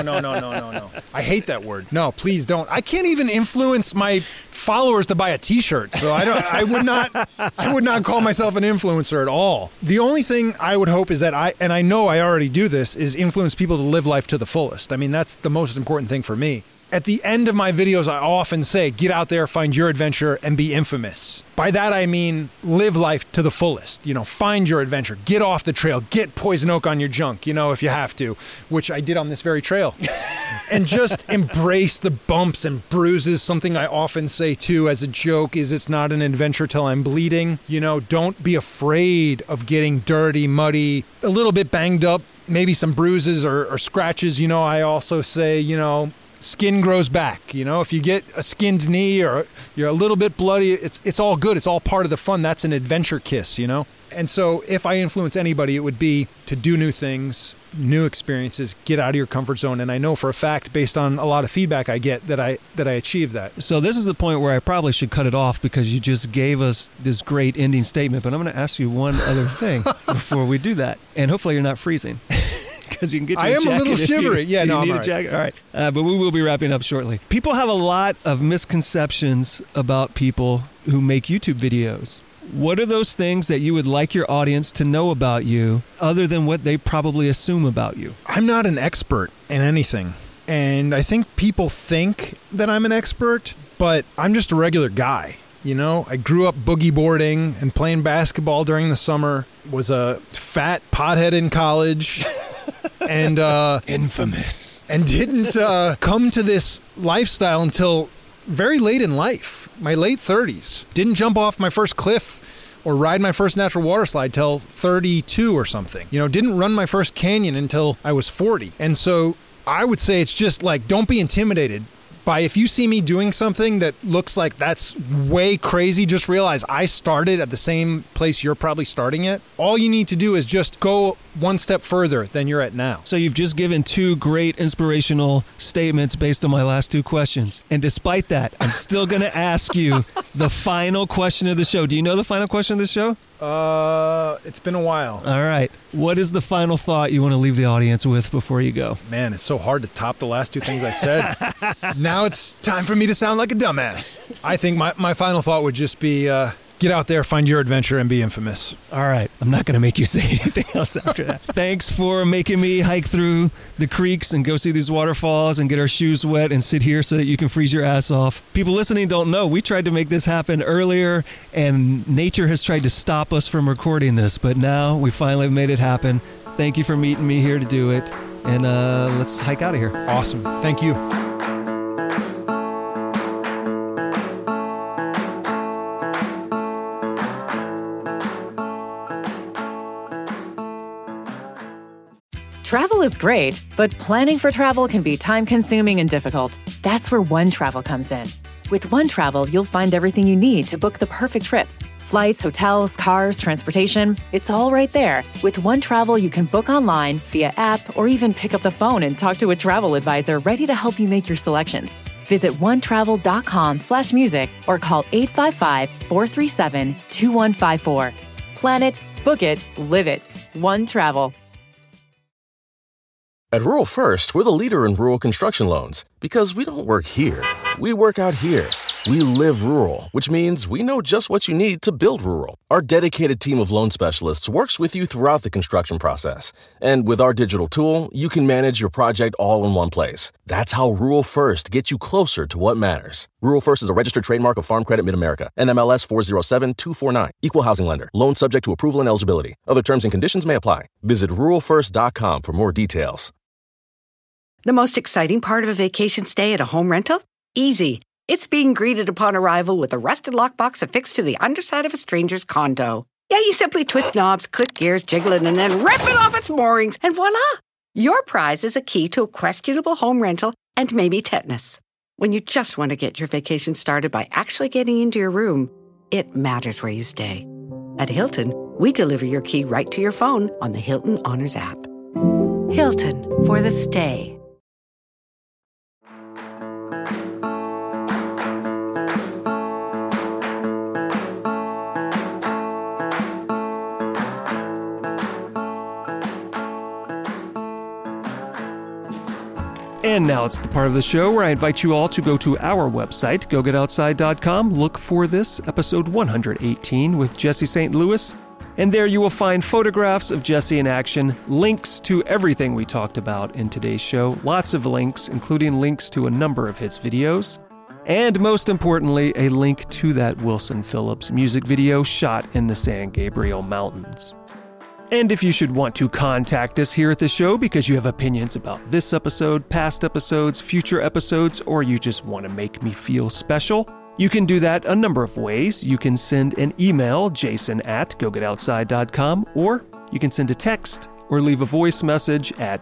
no. I hate that word. No, please don't. I can't even influence my followers to buy a t-shirt. So I would not call myself an influencer at all. The only thing I would hope is that I know I already do this, is influence people to live life to the fullest. I mean, that's the most important thing for me. At the end of my videos, I often say, get out there, find your adventure, and be infamous. By that, I mean, live life to the fullest. Find your adventure. Get off the trail. Get poison oak on your junk, if you have to, which I did on this very trail. And just embrace the bumps and bruises. Something I often say, too, as a joke, is it's not an adventure till I'm bleeding. Don't be afraid of getting dirty, muddy, a little bit banged up, maybe some bruises or scratches. I also say, skin grows back. If you get a skinned knee or you're a little bit bloody, it's all good. It's all part of the fun. That's an adventure kiss, And so if I influence anybody, it would be to do new things, new experiences, get out of your comfort zone. And I know for a fact, based on a lot of feedback I get, that I achieve that. So this is the point where I probably should cut it off because you just gave us this great ending statement. But I'm going to ask you one other thing before we do that. And hopefully you're not freezing. Because you can get your jacket. I am a little shivery. I'm all right. Jacket? All right. But we will be wrapping up shortly. People have a lot of misconceptions about people who make YouTube videos. What are those things that you would like your audience to know about you other than what they probably assume about you? I'm not an expert in anything. And I think people think that I'm an expert, but I'm just a regular guy. You know, I grew up boogie boarding and playing basketball during the summer, was a fat pothead in college. And infamous. And didn't come to this lifestyle until very late in life, my late 30s. Didn't jump off my first cliff or ride my first natural water slide till 32 or something. You know, didn't run my first canyon until I was 40. And so I would say it's just like, don't be intimidated by if you see me doing something that looks like that's way crazy, just realize I started at the same place you're probably starting at. All you need to do is just go one step further than you're at now. So you've just given two great inspirational statements based on my last two questions. And despite that, I'm still going to ask you the final question of the show. Do you know the final question of the show? It's been a while. All right. What is the final thought you want to leave the audience with before you go? Man, it's so hard to top the last two things I said. Now it's time for me to sound like a dumbass. I think my final thought would just be, get out there, find your adventure, and be infamous. All right. I'm not going to make you say anything else after that. Thanks for making me hike through the creeks and go see these waterfalls and get our shoes wet and sit here so that you can freeze your ass off. People listening don't know. We tried to make this happen earlier, and nature has tried to stop us from recording this, but now we finally made it happen. Thank you for meeting me here to do it, and let's hike out of here. Awesome. Thank you. Travel is great, but planning for travel can be time-consuming and difficult. That's where OneTravel comes in. With OneTravel, you'll find everything you need to book the perfect trip. Flights, hotels, cars, transportation, it's all right there. With OneTravel, you can book online, via app, or even pick up the phone and talk to a travel advisor ready to help you make your selections. Visit onetravel.com/music or call 855-437-2154. Plan it, book it, live it. OneTravel. At Rural First, we're the leader in rural construction loans because we don't work here. We work out here. We live rural, which means we know just what you need to build rural. Our dedicated team of loan specialists works with you throughout the construction process. And with our digital tool, you can manage your project all in one place. That's how Rural First gets you closer to what matters. Rural First is a registered trademark of Farm Credit Mid-America, NMLS 407249. Equal housing lender. Loan subject to approval and eligibility. Other terms and conditions may apply. Visit ruralfirst.com for more details. The most exciting part of a vacation stay at a home rental? Easy. It's being greeted upon arrival with a rusted lockbox affixed to the underside of a stranger's condo. Yeah, you simply twist knobs, click gears, jiggle it, and then rip it off its moorings, and voila! Your prize is a key to a questionable home rental and maybe tetanus. When you just want to get your vacation started by actually getting into your room, it matters where you stay. At Hilton, we deliver your key right to your phone on the Hilton Honors app. Hilton for the stay. And now it's the part of the show where I invite you all to go to our website, gogetoutside.com, look for this, episode 118 with Jesse St. Louis, and there you will find photographs of Jesse in action, links to everything we talked about in today's show, lots of links, including links to a number of his videos, and most importantly, a link to that Wilson Phillips music video shot in the San Gabriel Mountains. And if you should want to contact us here at the show because you have opinions about this episode, past episodes, future episodes, or you just want to make me feel special, you can do that a number of ways. You can send an email, jason@gogetoutside.com, or you can send a text or leave a voice message at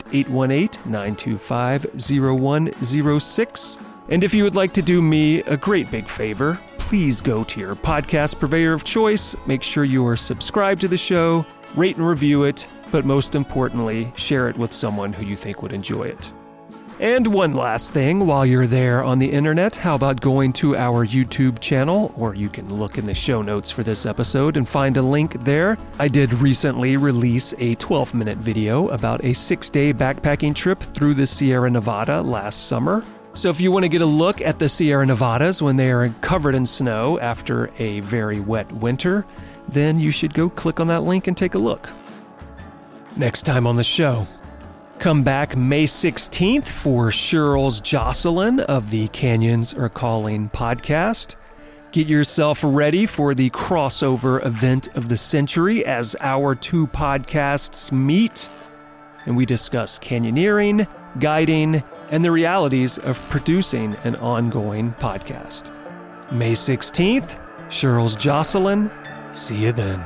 818-925-0106. And if you would like to do me a great big favor, please go to your podcast purveyor of choice. Make sure you are subscribed to the show, rate and review it, but most importantly, share it with someone who you think would enjoy it. And one last thing, while you're there on the internet, how about going to our YouTube channel, or you can look in the show notes for this episode and find a link there. I did recently release a 12-minute video about a 6-day backpacking trip through the Sierra Nevada last summer. So if you want to get a look at the Sierra Nevadas when they are covered in snow after a very wet winter, then you should go click on that link and take a look. Next time on the show, come back May 16th for Cheryl's Jocelyn of the Canyons Are Calling podcast. Get yourself ready for the crossover event of the century as our two podcasts meet, and we discuss canyoneering, guiding, and the realities of producing an ongoing podcast. May 16th, Cheryl's Jocelyn. See you then.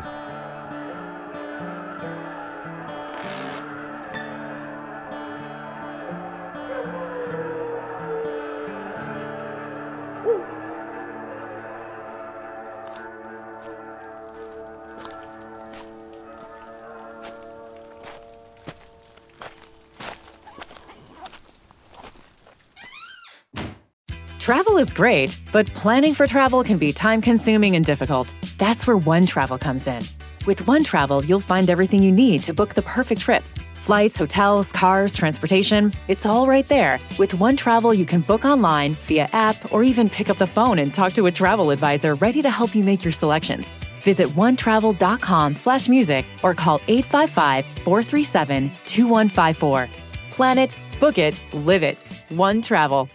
Travel is great, but planning for travel can be time-consuming and difficult. That's where One Travel comes in. With One Travel, you'll find everything you need to book the perfect trip. Flights, hotels, cars, transportation, it's all right there. With One Travel, you can book online, via app, or even pick up the phone and talk to a travel advisor ready to help you make your selections. Visit onetravel.com/music or call 855-437-2154. Plan it, book it, live it. One Travel.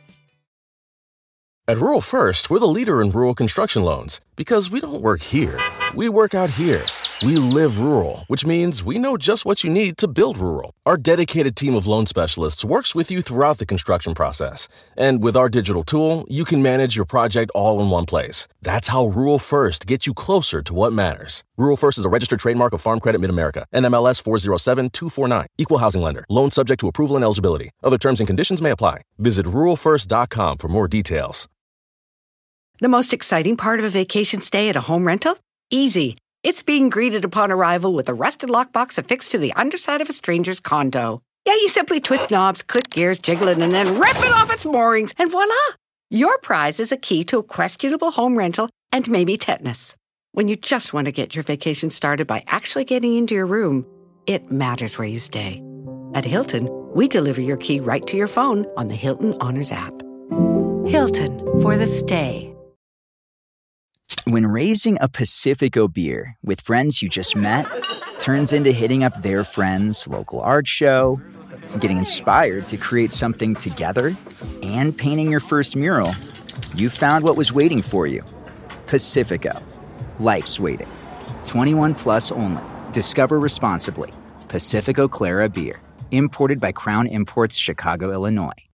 At Rural First, we're the leader in rural construction loans because we don't work here. We work out here. We live rural, which means we know just what you need to build rural. Our dedicated team of loan specialists works with you throughout the construction process. And with our digital tool, you can manage your project all in one place. That's how Rural First gets you closer to what matters. Rural First is a registered trademark of Farm Credit Mid-America, NMLS 407249. Equal housing lender. Loan subject to approval and eligibility. Other terms and conditions may apply. Visit ruralfirst.com for more details. The most exciting part of a vacation stay at a home rental? Easy. It's being greeted upon arrival with a rusted lockbox affixed to the underside of a stranger's condo. Yeah, you simply twist knobs, click gears, jiggle it, and then rip it off its moorings, and voila! Your prize is a key to a questionable home rental and maybe tetanus. When you just want to get your vacation started by actually getting into your room, it matters where you stay. At Hilton, we deliver your key right to your phone on the Hilton Honors app. Hilton for the stay. When raising a Pacifico beer with friends you just met turns into hitting up their friend's local art show, getting inspired to create something together, and painting your first mural, you found what was waiting for you. Pacifico. Life's waiting. 21 plus only. Discover responsibly. Pacifico Clara Beer. Imported by Crown Imports, Chicago, Illinois.